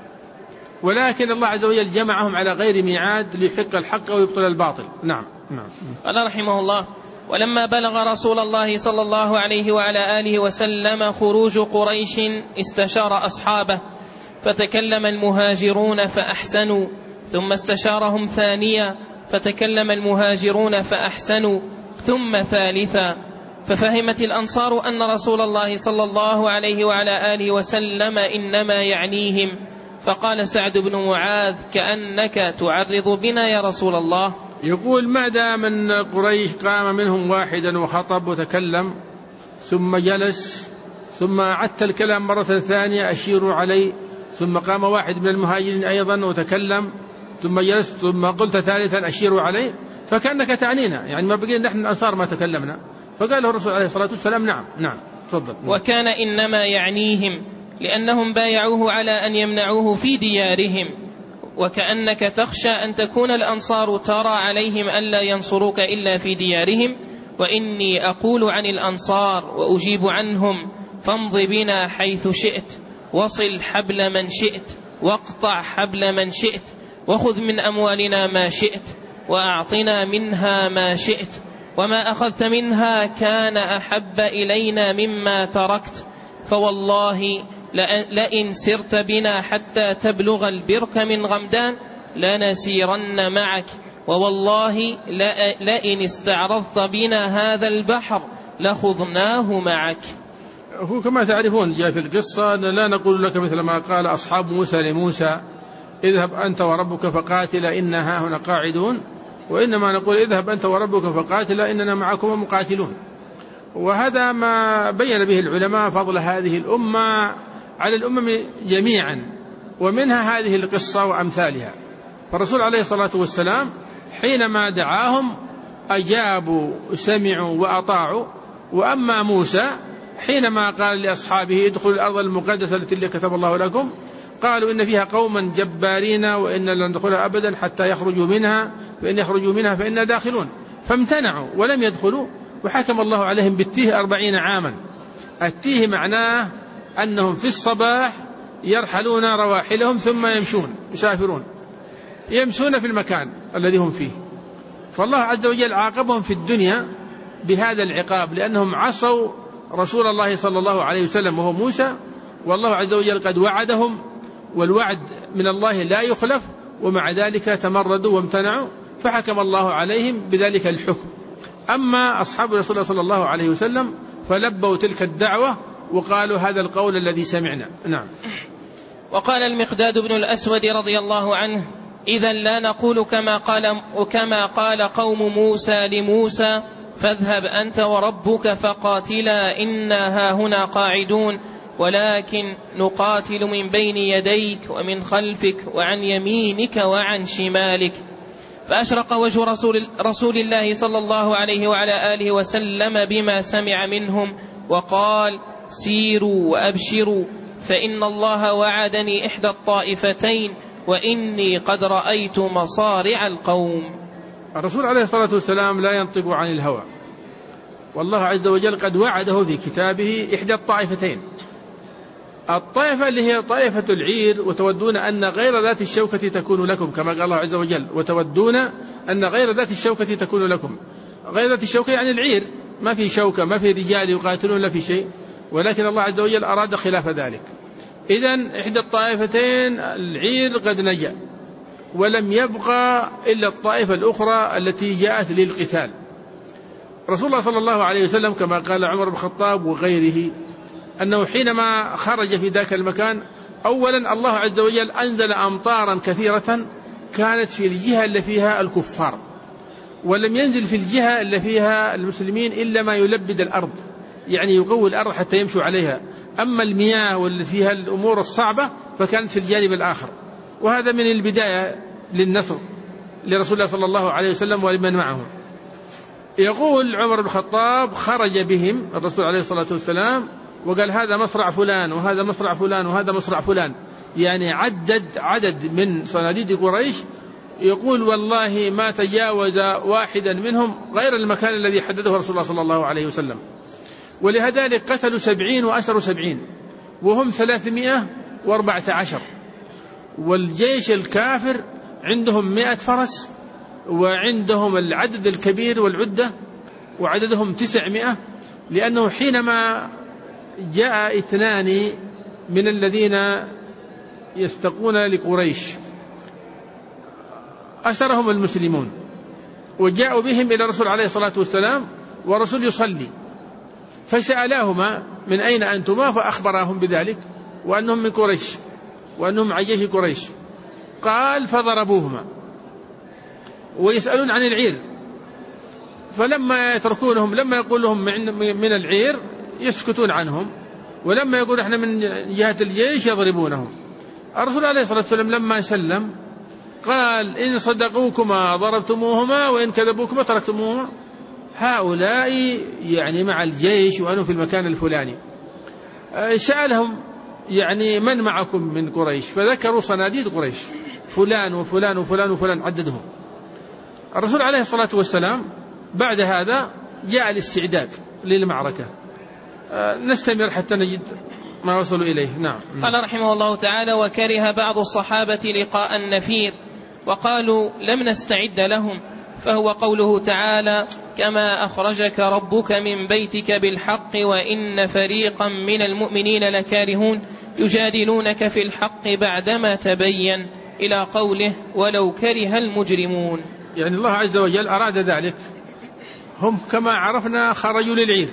ولكن الله عز وجل جمعهم على غير ميعاد ليحق الحق ويبطل الباطل. نعم. قال رحمه الله: ولما بلغ رسول الله صلى الله عليه وعلى آله وسلم خروج قريش استشار أصحابه، فتكلم المهاجرون فأحسنوا، ثم استشارهم ثانيا فتكلم المهاجرون فأحسنوا، ثم ثالثا، ففهمت الأنصار أن رسول الله صلى الله عليه وعلى آله وسلم إنما يعنيهم، فقال سعد بن معاذ: كأنك تعرض بنا يا رسول الله. يقول: ما دام من قريش قام منهم واحدا وخطب وتكلم ثم جلس، ثم عدت الكلام مرة ثانية أشير عليه، ثم قام واحد من المهاجرين أيضا وتكلم، ثم جلست، ثم قلت ثالثا أشير عليه، فكأنك تعنينا، يعني ما بقينا نحن الأنصار ما تكلمنا. فقال له الرسول عليه الصلاة والسلام: نعم. تفضل. وكان إنما يعنيهم، لأنهم بايعوه على أن يمنعوه في ديارهم، وكأنك تخشى أن تكون الأنصار ترى عليهم ألا ينصروك إلا في ديارهم، وإني أقول عن الأنصار وأجيب عنهم: فامض بنا حيث شئت، وصل حبل من شئت، واقطع حبل من شئت، وخذ من أموالنا ما شئت، وأعطنا منها ما شئت، وما أخذت منها كان أحب إلينا مما تركت، فوالله لئن سرت بنا حتى تبلغ البرك من غمدان لنسيرن معك، ووالله لئن استعرضت بنا هذا البحر لخضناه معك. هو كما تعرفون جاء في القصة أن لا نقول لك مثل ما قال أصحاب موسى لموسى: اذهب أنت وربك فقاتلا إنا هاهنا قاعدون، وإنما نقول: اذهب أنت وربك فقاتلا إننا معكم مقاتلون. وهذا ما بين به العلماء فضل هذه الأمة على الأمم جميعا، ومنها هذه القصة وأمثالها. فالرسول عليه الصلاة والسلام حينما دعاهم أجابوا سمعوا وأطاعوا. وأما موسى حينما قال لأصحابه: ادخلوا الأرض المقدسة التي كتب الله لكم، قالوا: إن فيها قوما جبارين وإن لن ندخلها أبدا حتى يخرجوا منها، فإن يخرجوا منها فإنا داخلون، فامتنعوا ولم يدخلوا، وحكم الله عليهم بالتيه 40 عاما. التيه معناه أنهم في الصباح يرحلون رواحلهم ثم يسافرون يمشون في المكان الذي هم فيه. فالله عز وجل عاقبهم في الدنيا بهذا العقاب، لأنهم عصوا رسول الله صلى الله عليه وسلم وهو موسى، والله عز وجل قد وعدهم، والوعد من الله لا يخلف، ومع ذلك تمردوا وامتنعوا فحكم الله عليهم بذلك الحكم. أما أصحاب رسول الله صلى الله عليه وسلم فلبوا تلك الدعوة وقالوا هذا القول الذي سمعنا. نعم. وقال المقداد بن الأسود رضي الله عنه: إذا لا نقول كما قال قوم موسى لموسى: فاذهب أنت وربك فقاتلا إنا هاهنا قاعدون، ولكن نقاتل من بين يديك ومن خلفك وعن يمينك وعن شمالك. فأشرق وجه رسول الله صلى الله عليه وعلى آله وسلم بما سمع منهم، وقال: سيروا وأبشروا، فإن الله وعدني إحدى الطائفتين، وإني قد رأيت مصارع القوم. الرسول عليه الصلاة والسلام لا ينطق عن الهوى، والله عز وجل قد وعده في كتابه إحدى الطائفتين. الطائفة اللي هي طائفة العير، وتودون أن غير ذات الشوكة تكون لكم، كما قال الله عز وجل: وتودون أن غير ذات الشوكة تكون لكم. غير ذات الشوكة يعني العير، ما في شوكة، ما في رجال يقاتلون لا في شيء، ولكن الله عز وجل أراد خلاف ذلك. إذن إحدى الطائفتين العير قد نجا، ولم يبقى إلا الطائفة الأخرى التي جاءت للقتال. رسول الله صلى الله عليه وسلم كما قال عمر بن الخطاب وغيره أنه حينما خرج في ذاك المكان، أولا الله عز وجل أنزل أمطارا كثيرة كانت في الجهة اللي فيها الكفار، ولم ينزل في الجهة اللي فيها المسلمين إلا ما يلبد الأرض، يعني يقوي الأرض حتى يمشوا عليها. أما المياه واللي فيها الأمور الصعبة فكانت في الجانب الآخر. وهذا من البداية للنصر لرسول الله صلى الله عليه وسلم ولمن معه. يقول عمر بن الخطاب: خرج بهم الرسول عليه الصلاة والسلام وقال: هذا مصرع فلان وهذا مصرع فلان وهذا مصرع فلان، يعني عدد من صناديد قريش. يقول: والله ما تجاوز واحدا منهم غير المكان الذي حدده رسول الله صلى الله عليه وسلم. ولهذلك قتلوا 70 وأسروا 70، وهم 314. والجيش الكافر عندهم 100 فرس، وعندهم العدد الكبير والعدة، وعددهم 900، لأنه حينما جاء 2 من الذين يستقون لقريش أسرهم المسلمون، وجاءوا بهم إلى الرسول عليه الصلاة والسلام والرسول يصلي، فسألاهما: من أين أنتما؟ فأخبراهم بذلك وأنهم من قريش وأنهم مع جيش قريش. قال: فضربوهما. ويسألون عن العير، فلما يتركونهم، لما يقول لهم من العير يسكتون عنهم، ولما يقول احنا من جهة الجيش يضربونهم. الرسول عليه الصلاة والسلام لما سلم قال: إن صدقوكما ضربتموهما، وإن كذبوكما تركتموهما. هؤلاء يعني مع الجيش وأنه في المكان الفلاني. سألهم: يعني من معكم من قريش؟ فذكروا صناديد قريش، فلان وفلان وفلان وفلان، عددهم. الرسول عليه الصلاة والسلام بعد هذا جاء الاستعداد للمعركة. نستمر حتى نجد ما وصلوا إليه. نعم. قال رحمه الله تعالى: وكره بعض الصحابة لقاء النفير وقالوا: لم نستعد لهم، فهو قوله تعالى: كما أخرجك ربك من بيتك بالحق وإن فريقا من المؤمنين لكارهون يجادلونك في الحق بعدما تبين، إلى قوله: ولو كره المجرمون. يعني الله عز وجل أراد ذلك. هم كما عرفنا خرجوا للعير،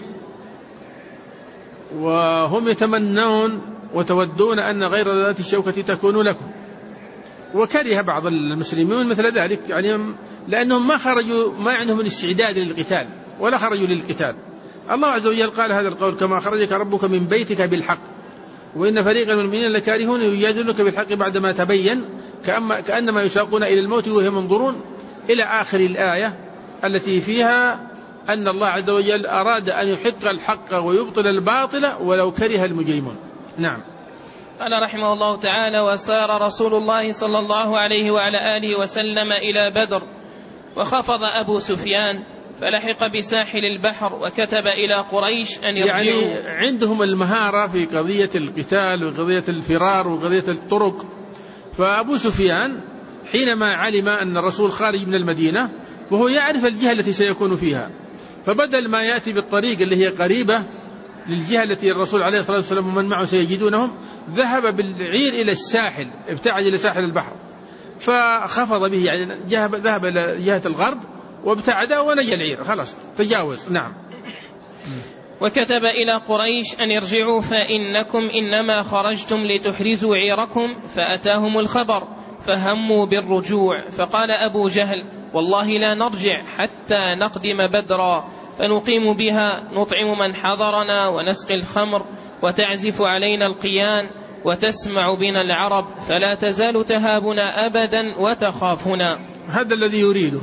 وهم يتمنون وتودون أن غير ذات الشوكة تكون لكم، وكره بعض المسلمين مثل ذلك، يعني لأنهم ما خرجوا، ما عندهم الاستعداد للقتال ولا خرجوا للقتال. الله عز وجل قال هذا القول: كما خرجك ربك من بيتك بالحق وإن فريقا من المؤمنين لكارهون يجادلونك بالحق بعدما تبين، كأنما يساقون إلى الموت وهم ينظرون، إلى آخر الآية التي فيها أن الله عز وجل أراد أن يحق الحق ويبطل الباطل ولو كره المجرمون. نعم. قال رحمه الله تعالى: وسار رسول الله صلى الله عليه وعلى آله وسلم إلى بدر، وخفض أبو سفيان فلحق بساحل البحر، وكتب إلى قريش أن يرجعوا. يعني عندهم المهارة في قضية القتال وقضية الفرار وقضية الطرق. فأبو سفيان حينما علم أن الرسول خارج من المدينة وهو يعرف الجهة التي سيكون فيها، فبدل ما يأتي بالطريق اللي هي قريبة للجهة التي الرسول عليه الصلاة والسلام ومن معه سيجدونهم، ذهب بالعير إلى الساحل، ابتعد إلى ساحل البحر فخفض به، يعني ذهب إلى جهة الغرب وابتعد ونجى العير، خلاص تجاوز. نعم. وكتب إلى قريش أن ارجعوا فإنكم إنما خرجتم لتحرزوا عيركم، فأتاهم الخبر فهموا بالرجوع، فقال أبو جهل والله لا نرجع حتى نقدم بدرا، فنقيم بها نطعم من حضرنا ونسقي الخمر وتعزف علينا القيان وتسمع بنا العرب، فلا تزال تهابنا أبدا وتخافنا. هذا الذي يريده،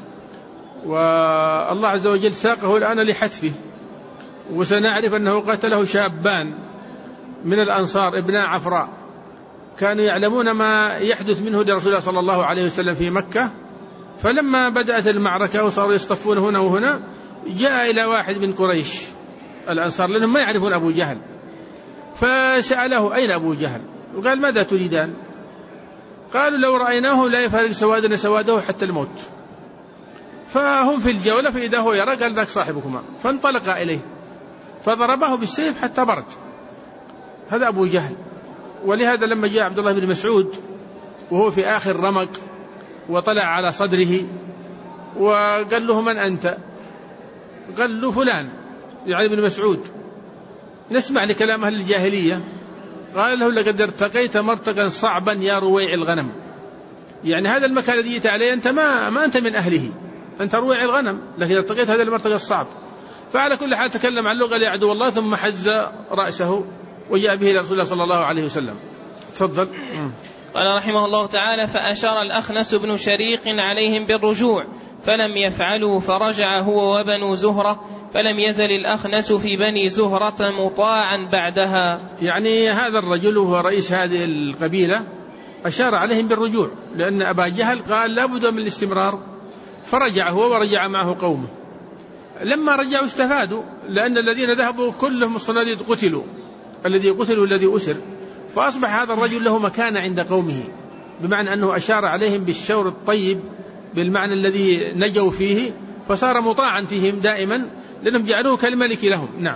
والله عز وجل ساقه الآن لحتفه، وسنعرف أنه قتله شابان من الأنصار ابناء عفراء، كانوا يعلمون ما يحدث منه لرسول الله صلى الله عليه وسلم في مكة، فلما بدأت المعركة وصاروا يصطفون هنا وهنا، جاء إلى واحد من قريش الأنصار لأنهم ما يعرفون أبو جهل، فسأله أين أبو جهل؟ وقال ماذا تريدان؟ قالوا لو رأيناه لا يفارق سوادنا سواده حتى الموت. فهم في الجولة فإذا هو يرى قال ذاك صاحبكما، فانطلق إليه فضربه بالسيف حتى برد. هذا أبو جهل. ولهذا لما جاء عبد الله بن مسعود وهو في آخر رمق وطلع على صدره وقال له من أنت؟ قال له فلان، يعني ابن مسعود. نسمع لكلام أهل الجاهلية. قال له لقد ارتقيت مرتقا صعبا يا رويع الغنم، يعني هذا المكان الذي جئت عليه أنت ما أنت من أهله، أنت رويع الغنم، لكن ارتقيت هذا المرتقى الصعب. فعلى كل حال تكلم عن اللغة ليعدو الله، ثم حز رأسه وجاء به إلى رسول الله صلى الله عليه وسلم. تفضل. قال رحمه الله تعالى فأشار الأخنس بن شريق عليهم بالرجوع فلم يفعلوا، فرجع هو وبنو زهرة، فلم يزل الأخنس في بني زهرة مطاعا بعدها. يعني هذا الرجل وهو رئيس هذه القبيلة أشار عليهم بالرجوع، لأن أبا جهل قال لا بد من الاستمرار، فرجع هو ورجع معه قومه. لما رجعوا استفادوا، لأن الذين ذهبوا كلهم الصناديد قتلوا، الذي قتل والذي أسر، فأصبح هذا الرجل له مكانة عند قومه، بمعنى أنه أشار عليهم بالشور الطيب بالمعنى الذي نجوا فيه، فصار مطاعا فيهم دائما لأنهم جعلوه كالملك لهم. نعم.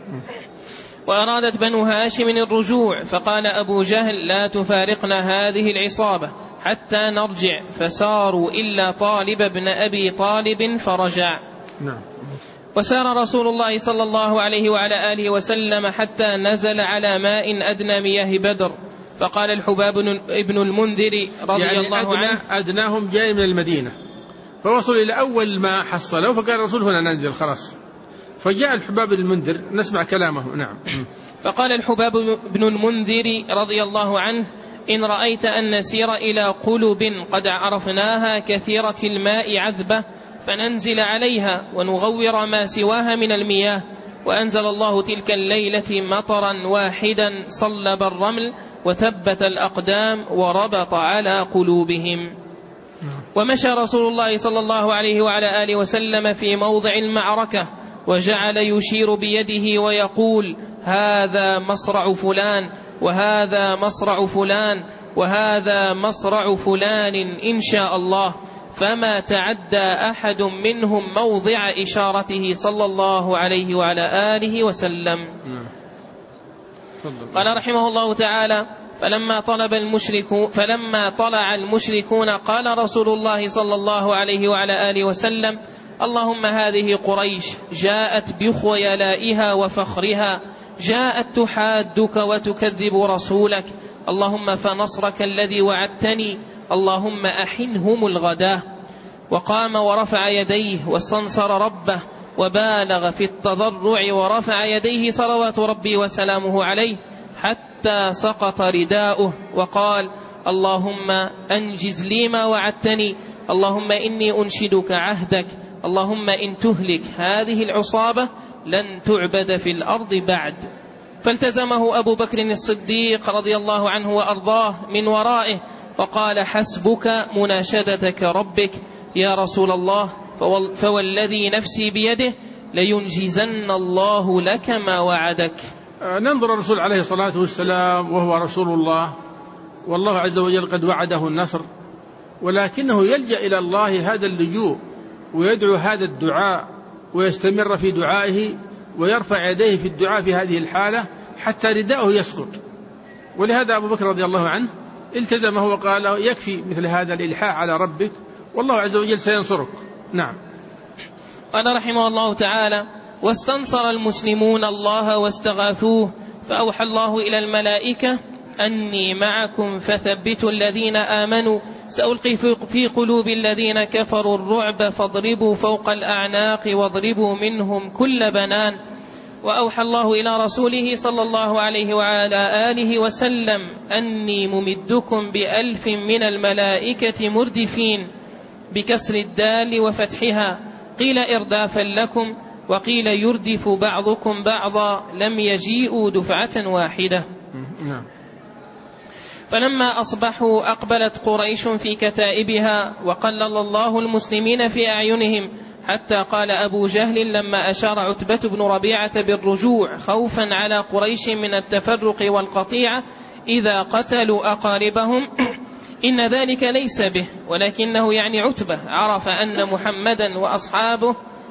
وأرادت بنو هاشم الرجوع، فقال أبو جهل لا تفارقنا هذه العصابة حتى نرجع، فساروا إلا طالب بن أبي طالب فرجع. نعم. وسار رسول الله صلى الله عليه وعلى آله وسلم حتى نزل على ماء أدنى مياه بدر، فقال الحباب ابن المنذر رضي يعني الله عنه أدناهم جاي من المدينة، فوصلوا إلى أول ما حصلوا، فقال الرسول هنا ننزل خلاص، فجاء الحباب المنذر. نسمع كلامه. نعم. فقال الحباب بن المنذر رضي الله عنه إن رأيت أن نسير إلى قلب قد عرفناها كثيرة الماء عذبة فننزل عليها ونغور ما سواها من المياه. وأنزل الله تلك الليلة مطرا واحدا صلب الرمل وثبت الأقدام وربط على قلوبهم. ومشى رسول الله صلى الله عليه وعلى آله وسلم في موضع المعركة وجعل يشير بيده ويقول هذا مصرع فلان وهذا مصرع فلان وهذا مصرع فلان إن شاء الله، فما تعدى أحد منهم موضع إشارته صلى الله عليه وعلى آله وسلم. قال رحمه الله تعالى فلما طلع المشركون قال رسول الله صلى الله عليه وعلى آله وسلم اللهم هذه قريش جاءت بخيلائها وفخرها، جاءت تحادك وتكذب رسولك، اللهم فنصرك الذي وعدتني، اللهم أحنهم الغداة. وقام ورفع يديه واستنصر ربه وبالغ في التضرع ورفع يديه صلوات ربي وسلامه عليه حتى سقط رداؤه، وقال اللهم أنجز لي ما وعدتني، اللهم إني أنشدك عهدك، اللهم إن تهلك هذه العصابة لن تعبد في الأرض بعد. فالتزمه أبو بكر الصديق رضي الله عنه وأرضاه من ورائه وقال حسبك مناشدتك ربك يا رسول الله، فوالذي نفسي بيده لينجزن الله لك ما وعدك. ننظر الرسول عليه الصلاة والسلام وهو رسول الله، والله عز وجل قد وعده النصر، ولكنه يلجأ إلى الله هذا اللجوء ويدعو هذا الدعاء ويستمر في دعائه ويرفع يديه في الدعاء في هذه الحالة حتى رداءه يسقط. ولهذا أبو بكر رضي الله عنه التزمه وقال يكفي مثل هذا الإلحاح على ربك والله عز وجل سينصرك. نعم. قال رحمه الله تعالى: واستنصر المسلمون الله واستغاثوه فأوحى الله إلى الملائكة أني معكم فثبتوا الذين آمنوا سألقي في قلوب الذين كفروا الرعب فاضربوا فوق الأعناق واضربوا منهم كل بنان. وأوحى الله إلى رسوله صلى الله عليه وعلى آله وسلم أني ممدكم ب1000 من الملائكة مردفين بكسر الدال وفتحها، قيل إردافا لكم وقيل يردف بعضكم بعضا، لم يجيئوا دفعة واحدة. فلما أصبحوا أقبلت قريش في كتائبها وقلل الله المسلمين في أعينهم، حتى قال أبو جهل لما أشار عتبة بن ربيعة بالرجوع خوفا على قريش من التفرق والقطيعة إذا قتلوا أقاربهم إن ذلك ليس به، ولكنه يعني عتبة عرف أن محمدا وأصحابه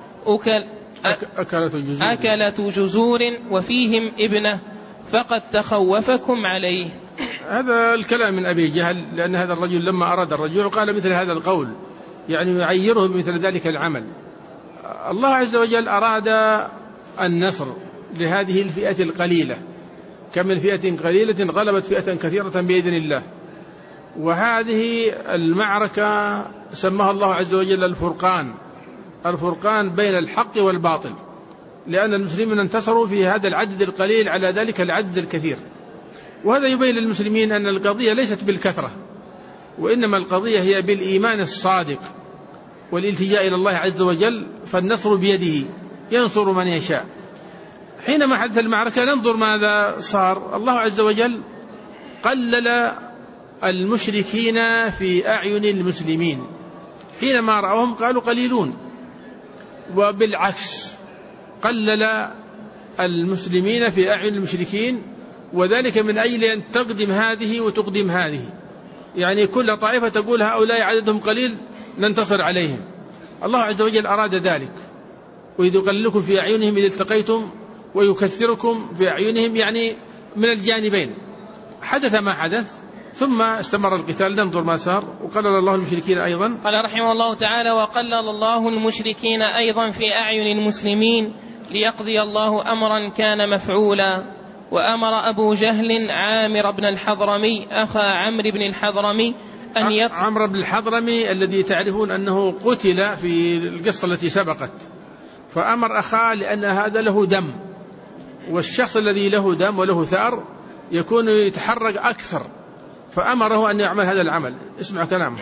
أكلة جزور وفيهم ابنه فقد تخوفكم عليه. هذا الكلام من أبي جهل، لأن هذا الرجل لما أراد الرجوع قال مثل هذا القول، يعني يعيره بمثل ذلك العمل. الله عز وجل أراد النصر لهذه الفئة القليلة، كم من فئة قليلة غلبت فئة كثيرة بإذن الله. وهذه المعركة سماها الله عز وجل الفرقان بين الحق والباطل، لأن المسلمين انتصروا في هذا العدد القليل على ذلك العدد الكثير. وهذا يبين للمسلمين أن القضية ليست بالكثرة، وإنما القضية هي بالإيمان الصادق والالتجاء إلى الله عز وجل، فالنصر بيده ينصر من يشاء. حينما حدث المعركة ننظر ماذا صار. الله عز وجل قلل المشركين في أعين المسلمين، حينما رأوهم قالوا قليلون، وبالعكس قلل المسلمين في أعين المشركين، وذلك من أجل أن تقدم هذه وتقدم هذه، يعني كل طائفة تقول هؤلاء عددهم قليل ننتصر عليهم. الله عز وجل أراد ذلك، وإذ يقللكم في أعينهم إذ التقيتم ويكثركم في أعينهم، يعني من الجانبين. حدث ما حدث ثم استمر القتال. ننظر ما صار. وقلل الله المشركين أيضا. قال رحمه الله تعالى: وقلل الله المشركين أيضا في أعين المسلمين ليقضي الله أمرا كان مفعولا. وأمر أبو جهل عامر بن الحضرمي أخا عمرو بن الحضرمي أن عمرو بن الحضرمي الذي تعرفون أنه قتل في القصة التي سبقت، فأمر أخاه لأن هذا له دم، والشخص الذي له دم وله ثأر يكون يتحرك أكثر، فأمره أن يعمل هذا العمل. اسمع كلامه.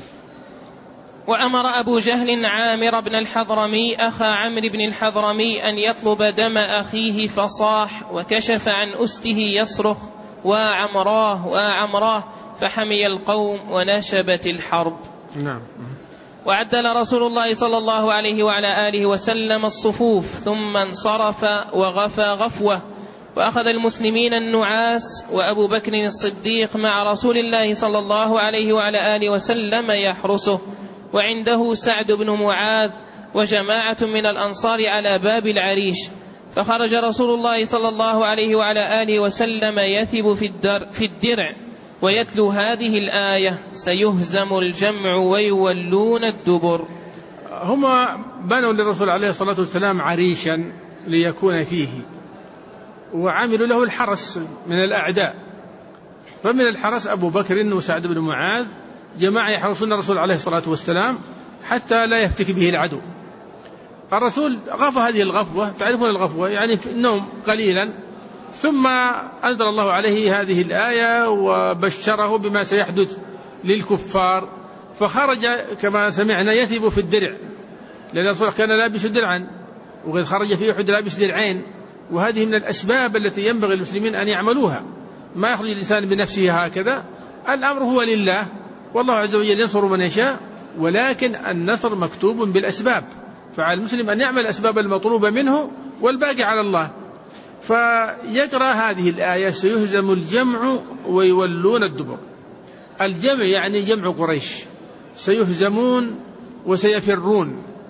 وأمر أبو جهل عامر بن الحضرمي أخا عمرو بن الحضرمي أن يطلب دم أخيه، فصاح وكشف عن أسته يصرخ: وعمراه وعمراه، فحمي القوم ونشبت الحرب. نعم. وعدل رسول الله صلى الله عليه وعلى آله وسلم الصفوف، ثم انصرف وغفى غفوة، وأخذ المسلمين النعاس، وأبو بكر الصديق مع رسول الله صلى الله عليه وعلى آله وسلم يحرسه، وعنده سعد بن معاذ وجماعة من الأنصار على باب العريش. فخرج رسول الله صلى الله عليه وعلى آله وسلم يثب في الدرع ويتلو هذه الآية: سيهزم الجمع ويولون الدبر. هما بنوا للرسول عليه الصلاة والسلام عريشا ليكون فيه، وعملوا له الحرس من الأعداء. فمن الحرس أبو بكر وسعد بن معاذ، جماعة يحرسون الرسول عليه الصلاة والسلام حتى لا يفتك به العدو. الرسول غفى هذه الغفوة، تعرفون الغفوة يعني في النوم قليلا، ثم أنزل الله عليه هذه الآية وبشره بما سيحدث للكفار، فخرج كما سمعنا يثب في الدرع، لأن الرسول كان لابس درعا، وقد خرج في أحد لابس درعين، وهذه من الأسباب التي ينبغي المسلمين أن يعملوها. ما يخرج الإنسان بنفسه هكذا، الأمر هو لله، والله عز وجل ينصر من يشاء، ولكن النصر مكتوب بالأسباب، فعلى المسلم أن يعمل الأسباب المطلوبة منه والباقي على الله. فيقرأ هذه الآية: سيهزم الجمع ويولون الدبر. الجمع يعني جمع قريش، سيهزمون وسيفرون،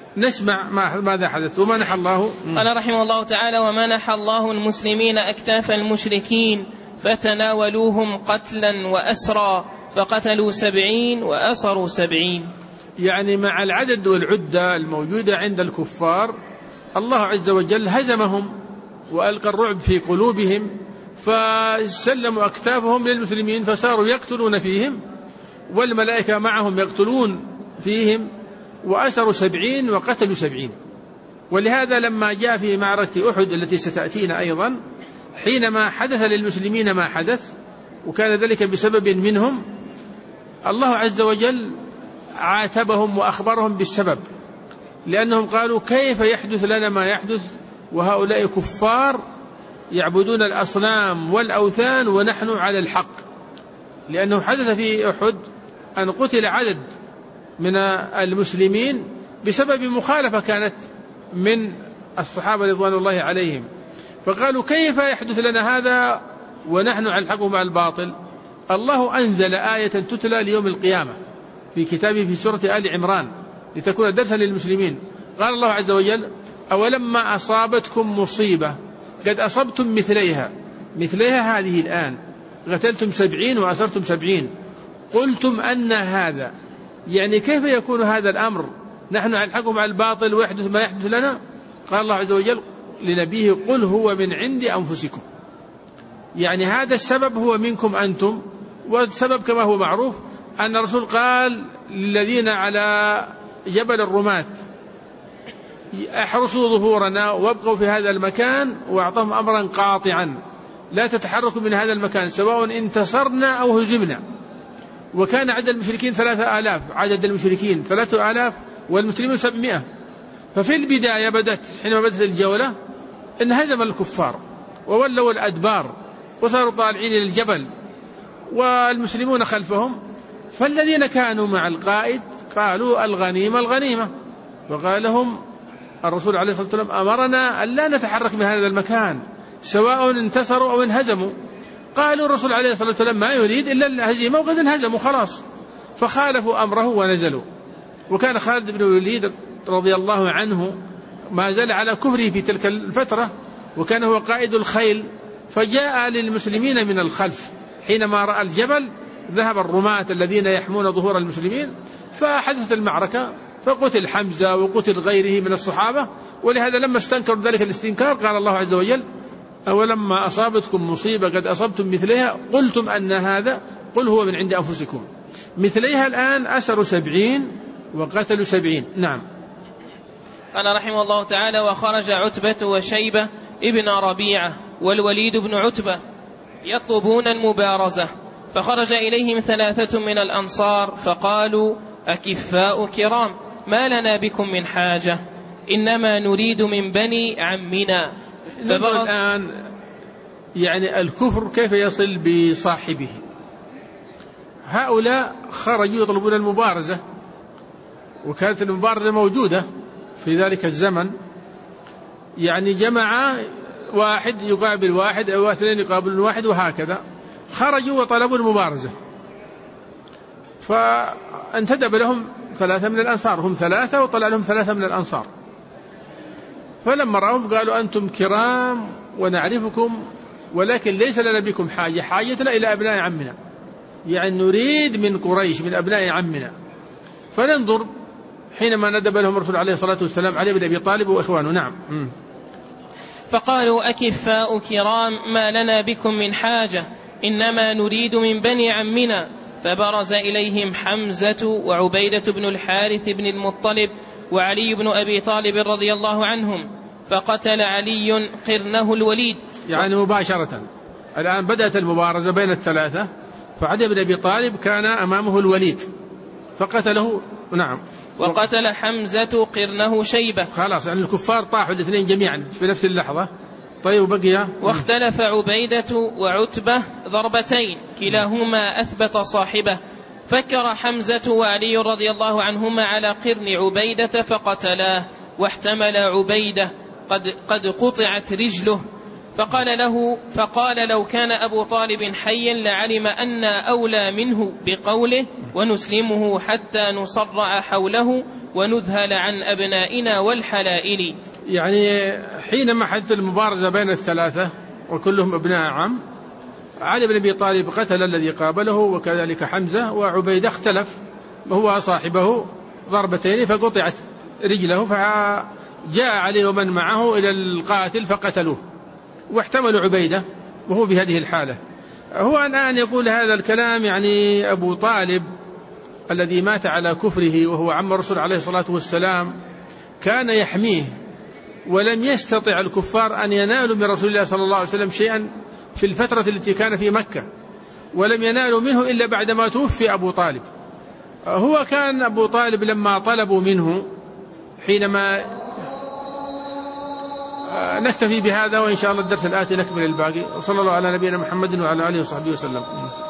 نسمع ماذا حدث ومنح الله. قال رحمه الله تعالى: ومنح الله المسلمين أكتاف المشركين فتناولوهم قتلا وأسرا فقتلوا 70 وأسروا 70. يعني مع العدد والعدة الموجودة عند الكفار الله عز وجل هزمهم وألقى الرعب في قلوبهم، فسلموا أكتافهم للمسلمين فصاروا يقتلون فيهم والملائكة معهم يقتلون فيهم، وأسروا 70 وقتلوا 70. ولهذا لما جاء في معركة أحد التي ستأتينا أيضا، حينما حدث للمسلمين ما حدث وكان ذلك بسبب منهم، الله عز وجل عاتبهم وأخبرهم بالسبب، لأنهم قالوا: كيف يحدث لنا ما يحدث وهؤلاء كفار يعبدون الأصنام والأوثان ونحن على الحق؟ لأنه حدث في أحد أن قتل عدد من المسلمين بسبب مخالفة كانت من الصحابة رضوان الله عليهم، فقالوا: كيف يحدث لنا هذا ونحن على الحق مع الباطل؟ الله أنزل آية تتلى ليوم القيامة في كتابه في سورة آل عمران لتكون درسا للمسلمين. قال الله عز وجل: أولما أصابتكم مصيبة قد أصبتم مثليها هذه الآن قتلتم 70 وأسرتم 70 قلتم أن هذا، يعني كيف يكون هذا الأمر نحن على الحق مع الباطل ويحدث ما يحدث لنا؟ قال الله عز وجل لنبيه: قل هو من عند أنفسكم. يعني هذا السبب هو منكم أنتم، والسبب كما هو معروف أن الرسول قال للذين على جبل الرماة: احرسوا ظهورنا وابقوا في هذا المكان، وأعطاهم أمرا قاطعا: لا تتحركوا من هذا المكان سواء انتصرنا أو هزمنا. وكان عدد المشركين 3000، عدد المشركين 3000 والمسلمين 700. ففي البداية حينما بدأت الجولة انهزم الكفار وولوا الأدبار وصاروا طالعين إلى الجبل والمسلمون خلفهم، فالذين كانوا مع القائد قالوا: الغنيمة. وقال لهم الرسول عليه الصلاة والسلام: أمرنا أن لا نتحرك من هذا المكان سواء انتصروا أو انهزموا. قالوا الرسول عليه الصلاة والسلام ما يريد إلا الهزيمة وقد انهزموا خلاص، فخالفوا أمره ونزلوا. وكان خالد بن الوليد رضي الله عنه ما زال على كفره في تلك الفترة، وكان هو قائد الخيل، فجاء للمسلمين من الخلف حينما رأى الجبل، ذهب الرماة الذين يحمون ظهور المسلمين فحدثت المعركة، فقتل حمزة وقتل غيره من الصحابة. ولهذا لما استنكروا ذلك الاستنكار قال الله عز وجل: أولما أصابتكم مصيبة قد أصبتم مثليها قلتم أن هذا قل هو من عند أنفسكم. مثليها الآن أسروا 70 وقتلوا 70. نعم. قال رحمه الله تعالى: وخرج عتبة وشيبة ابن ربيعة والوليد بن عتبة يطلبون المبارزة، فخرج إليهم 3 من الأنصار فقالوا: أكفاء كرام، ما لنا بكم من حاجة، إنما نريد من بني عمنا. الآن يعني الكفر كيف يصل بصاحبه؟ هؤلاء خرجوا يطلبون المبارزة، وكانت المبارزة موجودة في ذلك الزمن، يعني جمع واحد يقابل واحد أو 2 يقابلون واحد وهكذا، خرجوا وطلبوا المبارزة، فانتدب لهم 3 من الأنصار، هم 3 وطلع لهم 3 من الأنصار، فلما رأوهم قالوا: أنتم كرام ونعرفكم ولكن ليس لنا بكم حاجتنا إلى أبناء عمنا، يعني نريد من قريش من أبناء عمنا. فننظر حينما ندب لهم الرسول عليه الصلاة والسلام علي بن أبي طالب وإخوانه. نعم. فقالوا: أكفاء كرام، ما لنا بكم من حاجة، إنما نريد من بني عمنا. فبرز إليهم حمزة وعبيدة بن الحارث بن المطلب وعلي بن أبي طالب رضي الله عنهم، فقتل علي قرنه الوليد. يعني مباشرة الآن بدأت المبارزة بين ال3، فعلي بن أبي طالب كان أمامه الوليد فقتله. نعم. وقتل حمزة قرنه شيبة. خلاص يعني الكفار طاحوا الاثنين جميعا في نفس اللحظة. طيب بقي. واختلف عبيدة وعتبة ضربتين كلاهما أثبت صاحبه، فكر حمزة وعلي رضي الله عنهما على قرن عبيدة فقتلاه، واحتمل عبيدة قد قطعت رجله، فقال لو كان أبو طالب حيا لعلم أن أولى منه بقوله ونسلمه حتى نصرع حوله ونذهل عن أبنائنا والحلائل. يعني حينما حدث المبارزة بين الثلاثة وكلهم ابناء عم، علي بن أبي طالب قتل الذي قابله، وكذلك حمزة، وعبيدة اختلف هو صاحبه ضربتين فقطعت رجله، فجاء علي ومن معه إلى القاتل فقتلوه، واحتملوا عبيدة وهو بهذه الحالة. هو الآن يقول هذا الكلام، يعني أبو طالب الذي مات على كفره وهو عم الرسول عليه الصلاة والسلام كان يحميه، ولم يستطع الكفار أن ينالوا من رسول الله صلى الله عليه وسلم شيئا في الفترة التي كان في مكة، ولم ينالوا منه إلا بعدما توفي أبو طالب. هو كان أبو طالب لما طلبوا منه حينما نكتفي بهذا، وإن شاء الله الدرس الآتي نكمل الباقي. وصلى الله على نبينا محمد وعلى آله وصحبه وسلم.